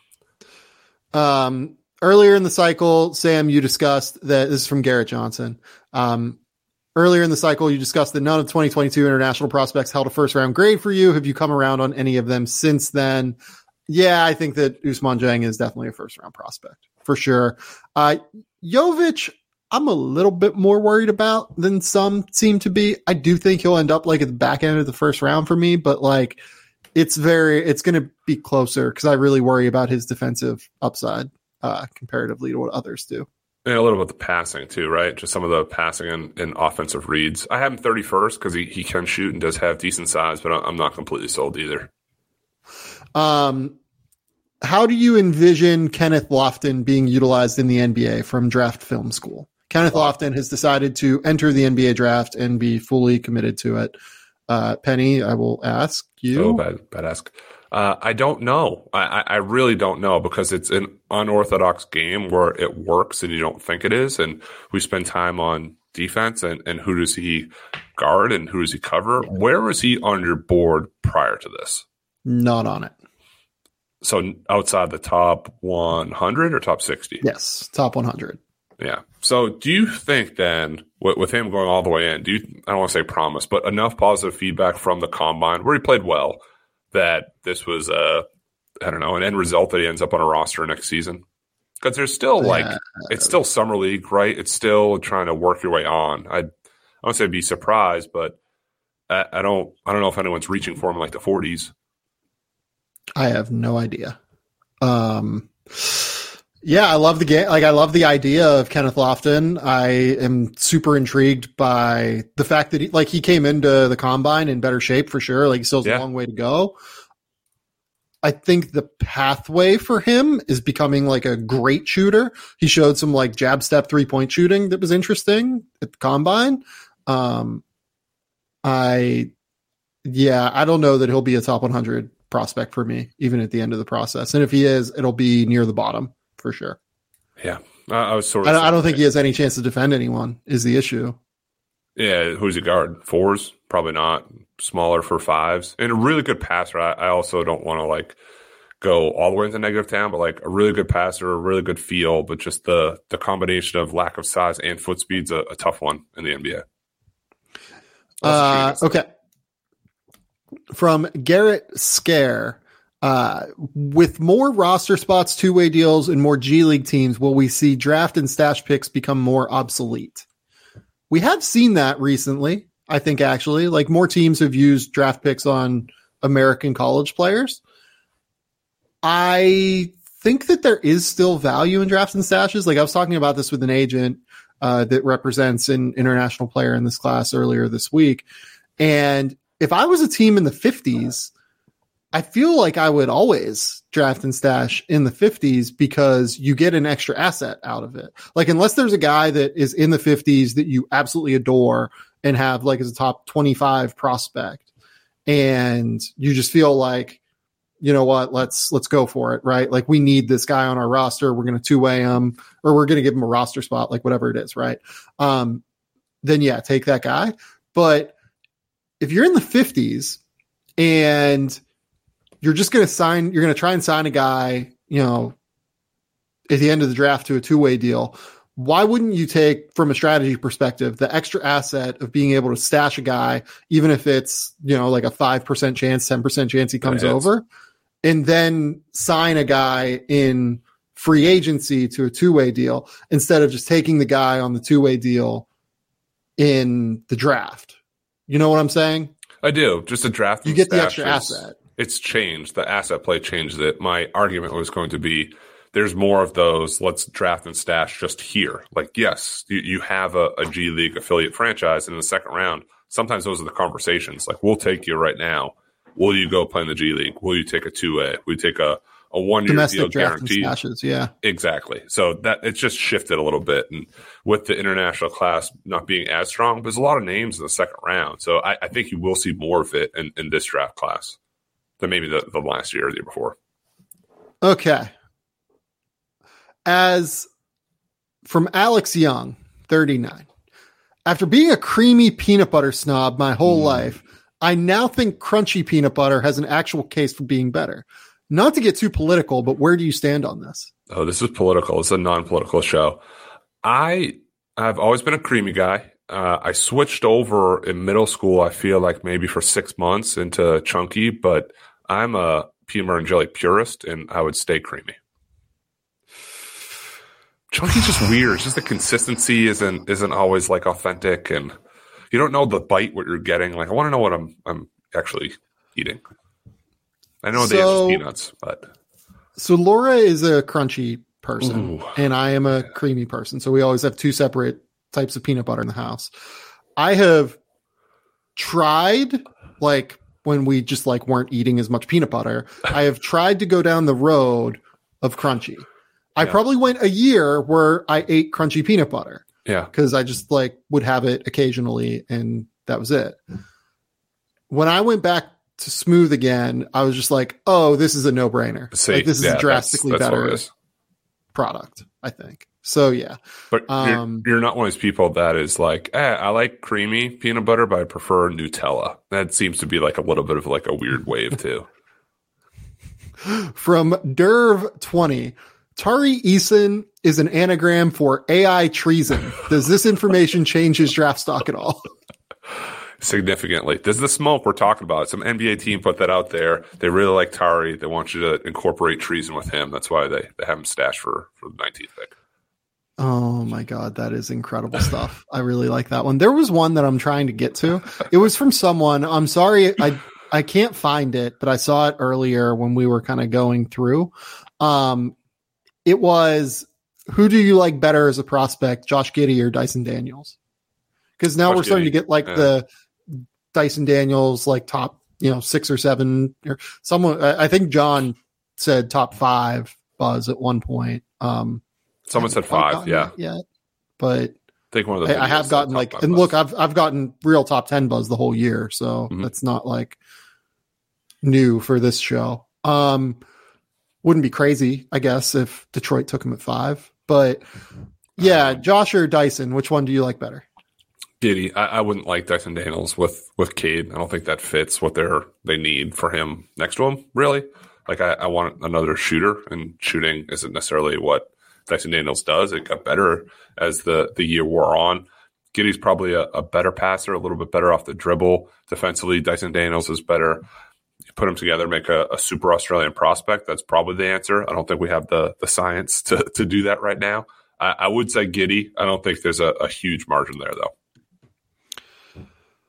Um, earlier in the cycle, Sam, you discussed that this is from Garrett Johnson. Um, earlier in the cycle, you discussed that none of twenty twenty-two international prospects held a first round grade for you. Have you come around on any of them since then? Yeah, I think that Ousmane Dieng is definitely a first round prospect for sure. Uh, Jovic, I'm a little bit more worried about than some seem to be. I do think he'll end up like at the back end of the first round for me, but like, It's very, it's going to be closer because I really worry about his defensive upside uh, comparatively to what others do. And a little bit the passing too, right? Just some of the passing and, and offensive reads. I have him thirty-first because he, he can shoot and does have decent size, but I'm not completely sold either. Um, how do you envision Kenneth Lofton being utilized in the N B A from Draft Film School? Kenneth Lofton has decided to enter the N B A draft and be fully committed to it. Uh, Penny, I will ask you. Oh, bad, bad ask. Uh, I don't know. I, I really don't know because it's an unorthodox game where it works and you don't think it is. And we spend time on defense and, and who does he guard and who does he cover? Where was he on your board prior to this? Not on it. So outside the top one hundred or top sixty? Yes, top one hundred. Yeah. So do you think then, with, with him going all the way in, do you, I don't want to say promise, but enough positive feedback from the combine where he played well that this was, a, I don't know, an end result that he ends up on a roster next season? Because there's still like, yeah. It's still summer league, right? It's still trying to work your way on. I, I don't say be surprised, but I, I don't, I don't know if anyone's reaching for him in like the forties. I have no idea. Um, Yeah, I love the game. Like, I love the idea of Kenneth Lofton. I am super intrigued by the fact that he, like, he came into the combine in better shape for sure. Like, he still has yeah. a long way to go. I think the pathway for him is becoming like a great shooter. He showed some like jab step three point shooting that was interesting at the combine. Um, I, yeah, I don't know that he'll be a top one hundred prospect for me, even at the end of the process. And if he is, it'll be near the bottom. For sure. Yeah. Uh, I was sort of. I don't, I don't think he has any chance to defend anyone, is the issue. Yeah. Who's he guard? Fours? Probably not. Smaller for fives. And a really good passer. I, I also don't want to like go all the way into negative town, but like a really good passer, a really good feel, but just the, the combination of lack of size and foot speed's a, a tough one in the N B A. Uh, okay. From Garrett Scare. Uh, with more roster spots, two-way deals, and more G League teams, will we see draft and stash picks become more obsolete? We have seen that recently, I think, actually. Like, more teams have used draft picks on American college players. I think that there is still value in drafts and stashes. Like, I was talking about this with an agent uh, that represents an international player in this class earlier this week. And if I was a team in the fifties, I feel like I would always draft and stash in the fifties because you get an extra asset out of it. Like, unless there's a guy that is in the fifties that you absolutely adore and have like as a top twenty-five prospect, and you just feel like, you know what, let's, let's go for it. Right. Like, we need this guy on our roster. We're going to two way him, or we're going to give him a roster spot, like whatever it is. Right. Um, then yeah, take that guy. But if you're in the fifties and you're just going to sign, you're going to try and sign a guy, you know, at the end of the draft to a two-way deal, why wouldn't you take, from a strategy perspective, the extra asset of being able to stash a guy, even if it's, you know, like a five percent chance, ten percent chance he comes over, and then sign a guy in free agency to a two-way deal instead of just taking the guy on the two-way deal in the draft? You know what I'm saying? I do. Just a draft. You get the extra asset. It's changed. The asset play changed it. My argument was going to be there's more of those. Let's draft and stash just here. Like, yes, you, you have a, a G League affiliate franchise, and in the second round, sometimes those are the conversations. Like, we'll take you right now. Will you go play in the G League? Will you take a two-way? Will you take a, a one-year deal guaranteed? Stashes, yeah. Exactly. So that it's just shifted a little bit. And with the international class not being as strong, there's a lot of names in the second round. So I, I think you will see more of it in, in this draft class than maybe the, the last year or the year before. Okay. As from Alex Young, thirty-nine. After being a creamy peanut butter snob my whole mm. life, I now think crunchy peanut butter has an actual case for being better. Not to get too political, but where do you stand on this? Oh, this is political. It's a non-political show. I I've always been a creamy guy. Uh, I switched over in middle school, I feel like maybe for six months into chunky, but I'm a peanut butter and jelly purist, and I would stay creamy. Chunky's just weird. It's just the consistency isn't isn't always like authentic, and you don't know the bite what you're getting. Like, I want to know what I'm I'm actually eating. I know so, they have peanuts, but so Laura is a crunchy person, Ooh. and I am a creamy person. So we always have two separate types of peanut butter in the house. I have tried, like when we just like weren't eating as much peanut butter, I have tried to go down the road of crunchy. I yeah. probably went a year where I ate crunchy peanut butter. Yeah. Because I just like would have it occasionally, and that was it. When I went back to smooth again, I was just like, oh, this is a no-brainer. See, like, this is yeah, a drastically that's, that's better product, I think. So, yeah. But um, you're, you're not one of those people that is like, eh, I like creamy peanut butter, but I prefer Nutella. That seems to be like a little bit of like a weird wave, too. From Derv twenty, Tari Eason is an anagram for A I treason. Does this information change his draft stock at all? Significantly. This is the smoke we're talking about. Some N B A team put that out there. They really like Tari. They want you to incorporate treason with him. That's why they, they have him stashed for, for the nineteenth pick. Oh my God, that is incredible stuff. I really like that one. There was one that I'm trying to get to. It was from someone. I'm sorry, I I can't find it, but I saw it earlier when we were kind of going through. Um, it was, who do you like better as a prospect, Josh Giddey or Dyson Daniels? Because now Josh we're starting Giddey. to get like yeah. the Dyson Daniels, like top, you know, six or seven. Or someone, I think John said top five buzz at one point. Um, Someone said five, yeah. Yet, but I think one of the I, I have gotten like, and buzz. look, I've I've gotten real top ten buzz the whole year, so mm-hmm. that's not like new for this show. Um, wouldn't be crazy, I guess, if Detroit took him at five. But yeah, Josh or Dyson, which one do you like better? Giddey. I, I wouldn't like Dyson Daniels with with Cade. I don't think that fits what they're they need for him next to him. Really, like I, I want another shooter, and shooting isn't necessarily what Dyson Daniels does. It got better as the, the year wore on. Giddey's probably a, a better passer, a little bit better off the dribble. Defensively, Dyson Daniels is better. You put them together, make a, a super Australian prospect. That's probably the answer. I don't think we have the the science to, to do that right now. I, I would say Giddey. I don't think there's a, a huge margin there, though.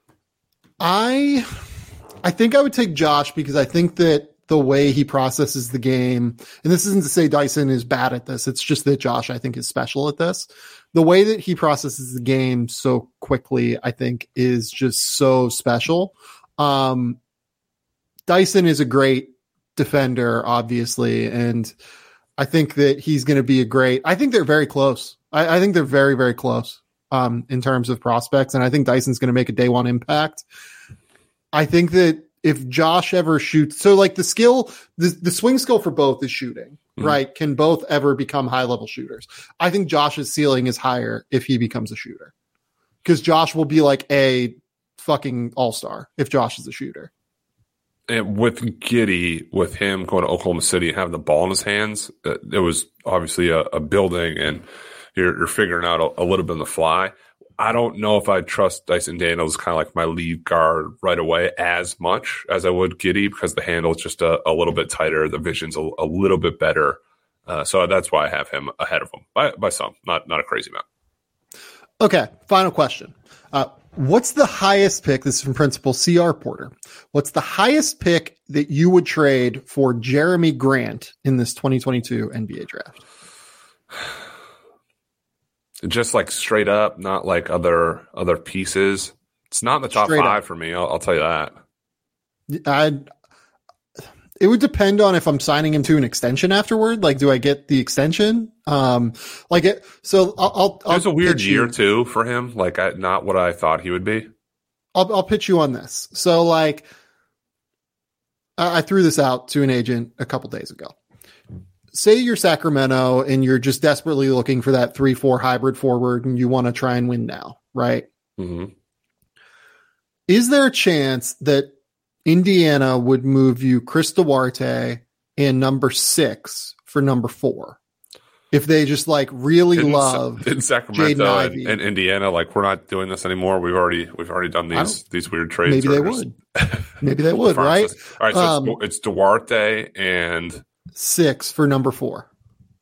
I I think I would take Josh because I think that the way he processes the game, and this isn't to say Dyson is bad at this, it's just that Josh, I think, is special at this. The way that he processes the game so quickly, I think, is just so special. Um, Dyson is a great defender, obviously, and I think that he's going to be a great. I think they're very close. I, I think they're very, very close um, in terms of prospects, and I think Dyson's going to make a day one impact. I think that if Josh ever shoots, so like the skill, the, the swing skill for both is shooting, mm-hmm. right? Can both ever become high level shooters? I think Josh's ceiling is higher if he becomes a shooter, because Josh will be like a fucking all-star if Josh is a shooter. And with Giddey, with him going to Oklahoma City and having the ball in his hands, it was obviously a, a building, and you're, you're figuring out a, a little bit on the fly. I don't know if I trust Dyson Daniels kind of like my lead guard right away as much as I would Giddey, because the handle is just a, a little bit tighter. The vision's a, a little bit better. Uh, so that's why I have him ahead of him by, by some, not, not a crazy amount. Okay. Final question. Uh, what's the highest pick? This is from Principal C R Porter. What's the highest pick that you would trade for Jeremy Grant in this twenty twenty-two N B A draft? Just like straight up, not like other other pieces. It's not in the top straight five up. For me. I'll, I'll tell you that. I. It would depend on if I'm signing him to an extension afterward. Like, do I get the extension? Um, like it. So I'll. I'll There's I'll a weird year you. too for him. Like, I, not what I thought he would be. I'll I'll pitch you on this. So like, I, I threw this out to an agent a couple days ago. Say you're Sacramento and you're just desperately looking for that three four hybrid forward, and you want to try and win now, right? Mm-hmm. Is there a chance that Indiana would move you Chris Duarte and number six for number four if they just like really in, love in Sacramento and, and Indiana? Like, we're not doing this anymore. We've already we've already done these these weird trades. Maybe they would. Maybe they would, right? All right, so um, it's, it's Duarte and six for number four.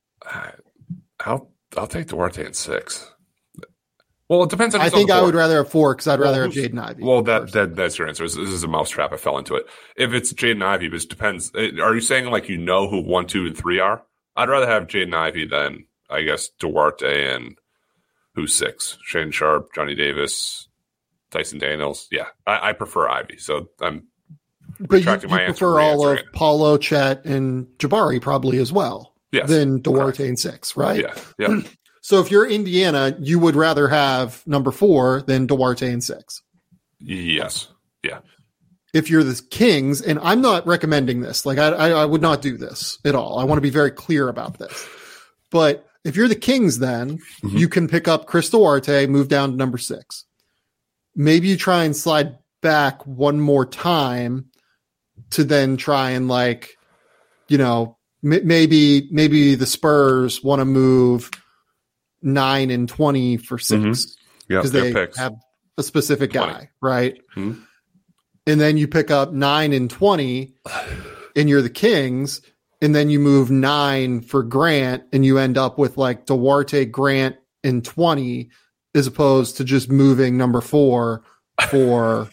I'll I'll take Duarte and six. Well, it depends on. I think I would rather have four because I'd well, rather have Jaden Ivey. Well, that, that that's your answer. This is a mousetrap. I fell into it. If it's Jaden Ivey, it depends. Are you saying like you know who one, two, and three are? I'd rather have Jaden Ivey than I guess Duarte and who's six? Shane Sharp, Johnny Davis, Dyson Daniels. Yeah, I, I prefer Ivey. So I'm. But you, you prefer all of it. Paulo, Chet, and Jabari probably as well. Yes, than Duarte correct. and six, right? Yeah, yeah. So if you're Indiana, you would rather have number four than Duarte and six. Yes. Yeah. If you're the Kings, and I'm not recommending this, like I, I, I would not do this at all. I want to be very clear about this. But if you're the Kings, then mm-hmm. you can pick up Chris Duarte, move down to number six. Maybe you try and slide back one more time to then try and like, you know, m- maybe maybe the Spurs want to move nine and twenty for six mm-hmm. because yep, they picks. have a specific guy, twenty right? Mm-hmm. And then you pick up nine and twenty and you're the Kings, and then you move nine for Grant and you end up with like Duarte, Grant, and twenty as opposed to just moving number four for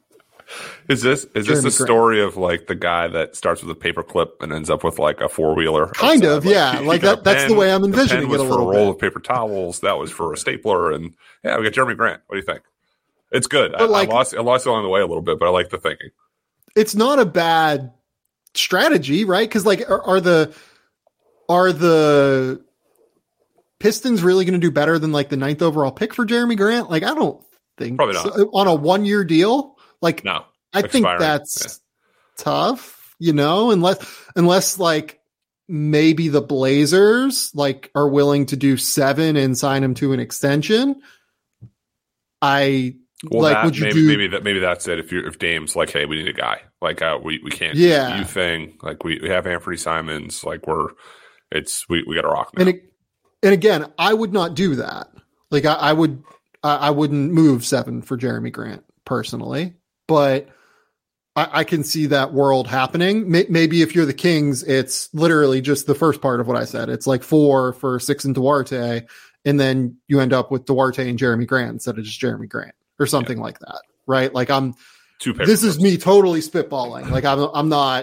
Is this is Jeremy this the story Grant. Of like the guy that starts with a paperclip and ends up with like a four wheeler? Kind of, like, yeah. Like that. That's pen, the way I'm envisioning the pen was it a for little a roll bit. of paper towels. That was for a stapler, and yeah, we got Jeremy Grant. What do you think? It's good. I, like, I lost I lost it along the way a little bit, but I like the thinking. It's not a bad strategy, right? Because like, are, are the are the Pistons really going to do better than like the ninth overall pick for Jeremy Grant? Like, I don't think probably not so. On a one year deal. Like, no. I Expiring. think that's yeah. tough, you know, unless, unless like maybe the Blazers like are willing to do seven and sign him to an extension. I well, like, that, would you maybe, do, maybe that, maybe that's it. If you if Dame's like, hey, we need a guy, like, uh, we, we can't, yeah, you thing, like we, we have Anthony Simons, like we're, it's, we, we got to rock now. And, it, and again, I would not do that. Like I, I would, I, I wouldn't move seven for Jeremy Grant personally, but I, I can see that world happening. May, maybe if you're the Kings, it's literally just the first part of what I said. It's like four for six and Duarte, and then you end up with Duarte and Jeremy Grant instead of just Jeremy Grant or something yeah. like that, right? Like I'm. Two this is me totally spitballing. Like I'm, I'm not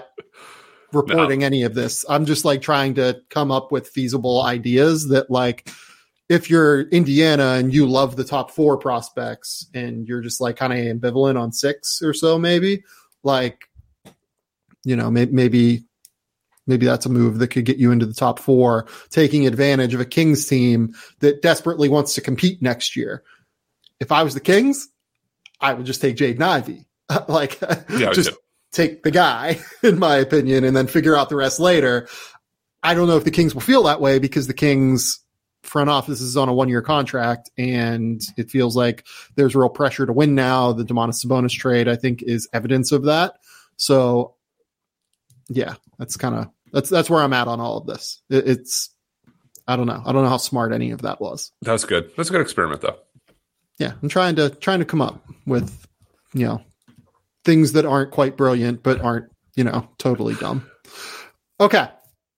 reporting no. any of this. I'm just like trying to come up with feasible ideas that like if you're Indiana and you love the top four prospects and you're just like kind of ambivalent on six or so, maybe like, you know, maybe, maybe, maybe that's a move that could get you into the top four, taking advantage of a Kings team that desperately wants to compete next year. If I was the Kings, I would just take Jaden Ivey. like, yeah, just take the guy, in my opinion, and then figure out the rest later. I don't know if the Kings will feel that way because the Kings front office is on a one-year contract, and it feels like there's real pressure to win now. The Domantas Sabonis trade, I think, is evidence of that. So, yeah, that's kind of that's that's where I'm at on all of this. It, it's I don't know. I don't know how smart any of that was. That's good. That's a good experiment, though. Yeah, I'm trying to trying to come up with, you know, things that aren't quite brilliant but aren't, you know, totally dumb. Okay.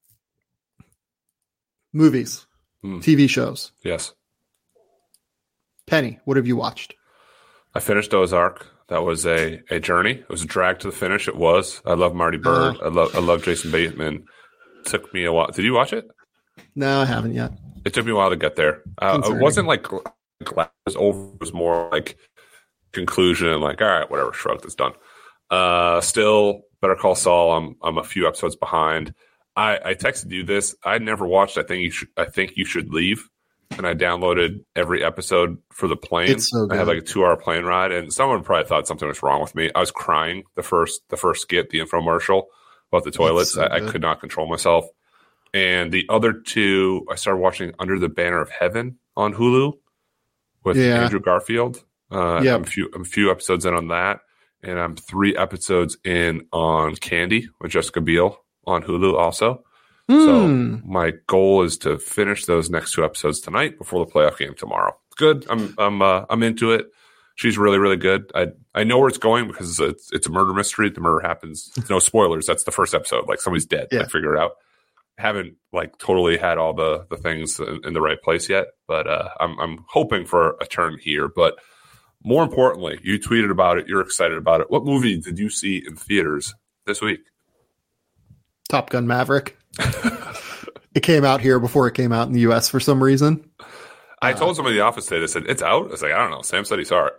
Movies, mm. T V shows. Yes. Penny, what have you watched? I finished Ozark. That was a, a journey. It was a drag to the finish. It was. I love Marty Bird. Uh, I love I love Jason Bateman. It took me a while. Did you watch it? No, I haven't yet. It took me a while to get there. Uh, it wasn't like glad it was over. It was more like conclusion and like, all right, whatever, shrugged, it's done. Uh, still, Better Call Saul. I'm I'm a few episodes behind. I, I texted you this. I never watched. I think you should. I think you should leave. And I downloaded every episode for the plane. It's so good. I had like a two-hour plane ride, and someone probably thought something was wrong with me. I was crying the first the first skit, the infomercial about the toilets. So I, I could not control myself. And the other two, I started watching Under the Banner of Heaven on Hulu with yeah. Andrew Garfield. Uh, yep. I'm a few I'm a few episodes in on that, and I'm three episodes in on Candy with Jessica Biel on Hulu also. Mm. So my goal is to finish those next two episodes tonight before the playoff game tomorrow. Good. I'm I'm uh, I'm into it. She's really really good. I I know where it's going because it's it's a murder mystery. The murder happens. No spoilers. That's the first episode. Like somebody's dead. Yeah. I figure it out. Haven't like totally had all the the things in, in the right place yet, but uh, I'm I'm hoping for a turn here. But more importantly, you tweeted about it. You're excited about it. What movie did you see in theaters this week? Top Gun Maverick. It came out here before it came out in the U S for some reason. I told somebody in the office today, they said, it's out? I was like, I don't know. Sam said he saw it.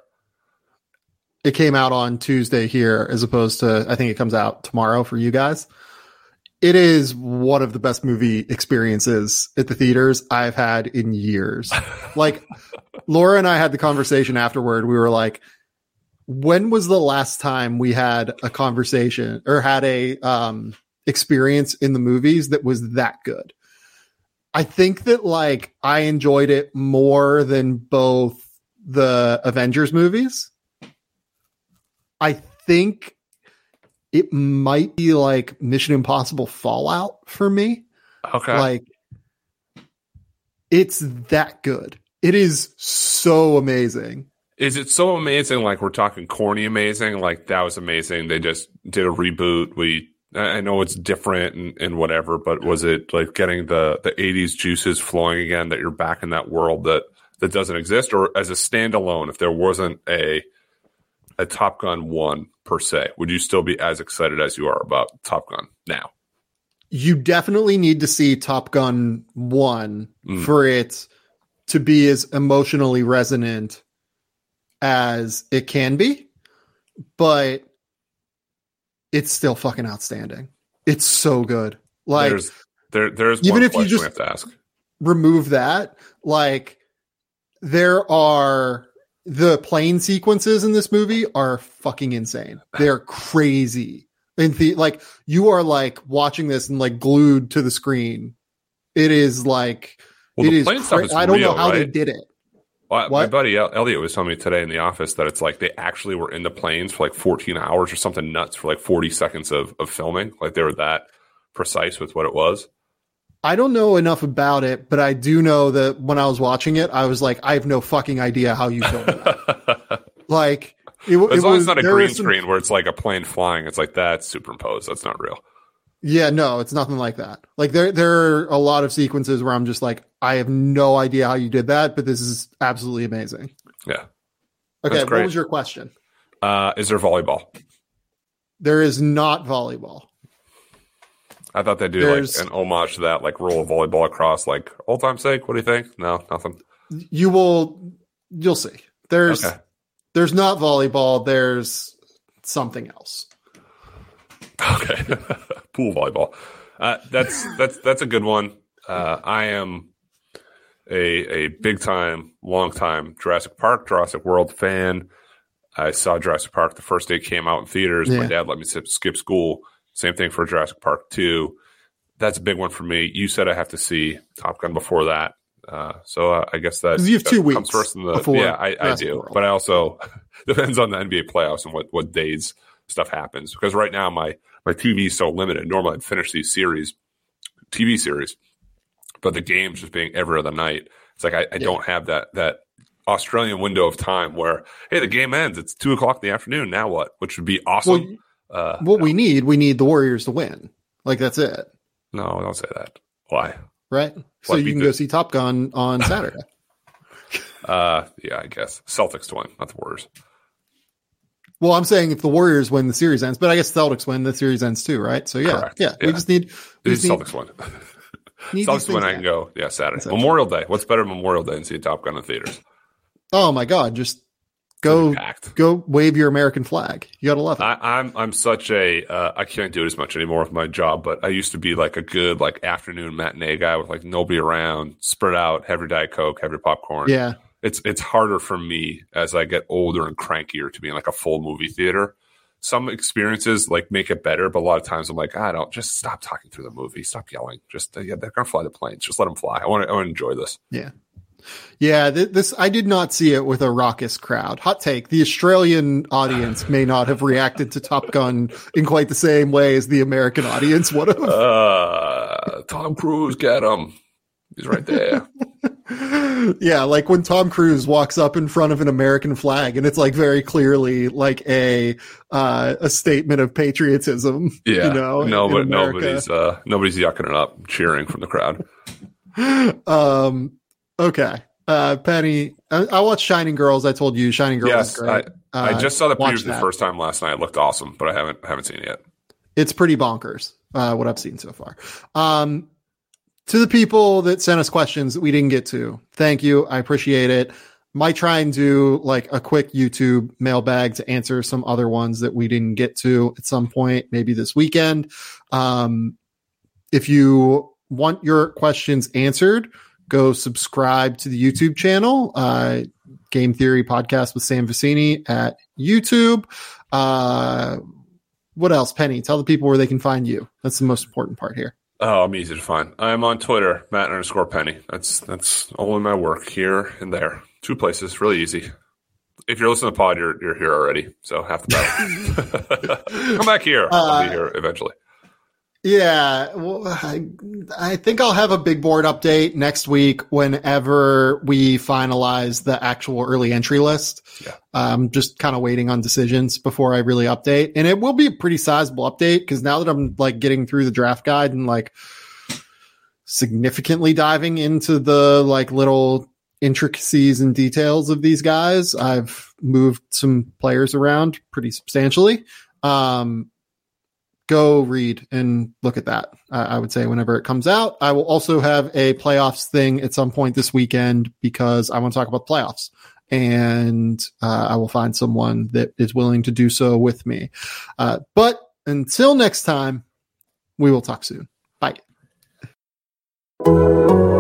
It came out on Tuesday here as opposed to, I think it comes out tomorrow for you guys. It is one of the best movie experiences at the theaters I've had in years. Like, Laura and I had the conversation afterward. We were like, when was the last time we had a conversation or had a um, experience in the movies that was that good? I think that like I enjoyed it more than both the Avengers movies. I think it might be like Mission Impossible Fallout for me. Okay. Like it's that good. It is so amazing. Is it so amazing? Like we're talking corny amazing. Like that was amazing. They just did a reboot. We, I know it's different and, and whatever, but was it like getting the, the eighties juices flowing again, that you're back in that world that, that doesn't exist? Or as a standalone, if there wasn't a a Top Gun one per se, would you still be as excited as you are about Top Gun now? You definitely need to see Top Gun one Mm. for it to be as emotionally resonant as it can be, but it's still fucking outstanding. It's so good. Like there's there there's even one if you question just we have to ask. Remove that, like there are the plane sequences in this movie are fucking insane. They're crazy. In the like you are like watching this and like glued to the screen. It is like well, it the is plane stuff cra- is I don't real, know how right? they did it. Well, my What? buddy El- Elliot was telling me today in the office that it's like they actually were in the planes for like fourteen hours or something nuts for like forty seconds of, of filming. Like they were that precise with what it was. I don't know enough about it, but I do know that when I was watching it, I was like, I have no fucking idea how you filmed that. Like, it, As it long was, as it's not a there green was some- screen where it's like a plane flying, it's like that's superimposed. That's not real. Yeah, no, it's nothing like that. Like there, there are a lot of sequences where I'm just like, I have no idea how you did that, but this is absolutely amazing. Yeah. Okay, That's what great. was your question? Uh, is there volleyball? There is not volleyball. I thought they'd do There's- like an homage to that, like roll volleyball across, like old time's sake. What do you think? No, nothing. You will, you'll see. There's, Okay. there's not volleyball. There's something else. Okay, pool volleyball. Uh, that's that's that's a good one. Uh, I am a a big time, long time Jurassic Park, Jurassic World fan. I saw Jurassic Park the first day it came out in theaters. Yeah. My dad let me skip, skip school. Same thing for Jurassic Park two. That's a big one for me. You said I have to see Top Gun before that. Uh, so uh, I guess that, 'Cause you have two that weeks comes first in the before yeah I, I Jurassic do, World. but I also depends on the N B A playoffs and what what days stuff happens, because right now my my T V is so limited. Normally I'd finish these series, T V series, but the games just being every other night, it's like I, I Yeah. don't have that that Australian window of time where hey the game ends, it's two o'clock in the afternoon, now what? Which would be awesome. Well, uh, what no, we need, we need the Warriors to win. Like, that's it. no, don't say that. Why? Right? So What, you beat can the- go see Top Gun on Saturday. Uh, yeah, I guess Celtics to win, not the Warriors. Well, I'm saying if the Warriors win, the series ends. But I guess Celtics win, the series ends too, right? So yeah, Correct. yeah, we Yeah. just need, we These just need, Celtics win. need these Celtics win. things I can happen. go. Yeah, Saturday. Essentially. Memorial Day. What's better than Memorial Day than see a Top Gun in theaters? Oh my God, just go, Packed. go wave your American flag. You gotta love it. I, I'm I'm such a uh, I can't do it as much anymore with my job, but I used to be like a good like afternoon matinee guy with like nobody around, spread out, have your Diet Coke, have your popcorn. yeah, It's it's harder for me as I get older and crankier to be in like a full movie theater. Some experiences like make it better, but a lot of times I'm like, I don't just stop talking through the movie, stop yelling. Just uh, yeah, they're gonna fly the planes. Just let them fly. I want to I want to enjoy this. yeah, yeah. Th- this I did not see it with a raucous crowd. Hot take: the Australian audience may not have reacted to Top Gun in quite the same way as the American audience would have. Uh, Tom Cruise, get him. He's right there. Yeah, like when Tom Cruise walks up in front of an American flag, and it's like very clearly like a uh, a statement of patriotism. Yeah, you know, no, in but America. nobody's uh, nobody's yucking it up, cheering from the crowd. Um, okay, uh, Penny, I, I watched Shining Girls. I told you, Shining Girls. Yes, is great. I Uh, just saw the watch preview for the that. first time last night. It looked awesome, but I haven't haven't seen it yet. It's pretty bonkers. Uh, what I've seen so far. Um, to the people that sent us questions that we didn't get to, thank you. I appreciate it. Might try and do like a quick YouTube mailbag to answer some other ones that we didn't get to at some point, maybe this weekend. Um, if you want your questions answered, go subscribe to the YouTube channel, uh, Game Theory Podcast with Sam Vicini at YouTube. Uh, what else, Penny? Tell the people where they can find you. That's the most important part here. Oh, I'm easy to find. I'm on Twitter, Matt underscore Penny. That's that's all in my work here and there. Two places, really easy. If you're listening to the pod, you're you're here already. So half the battle. Come back here. I'll Uh, be here eventually. Yeah, well, I, I think I'll have a big board update next week whenever we finalize the actual early entry list. Yeah. I'm just kind of waiting on decisions before I really update. And it will be a pretty sizable update because now that I'm like getting through the draft guide and like significantly diving into the like little intricacies and details of these guys, I've moved some players around pretty substantially. Um, Go read and look at that. Uh, I would say whenever it comes out. I will also have a playoffs thing at some point this weekend because I want to talk about playoffs, and uh, I will find someone that is willing to do so with me. Uh, but until next time, we will talk soon. Bye.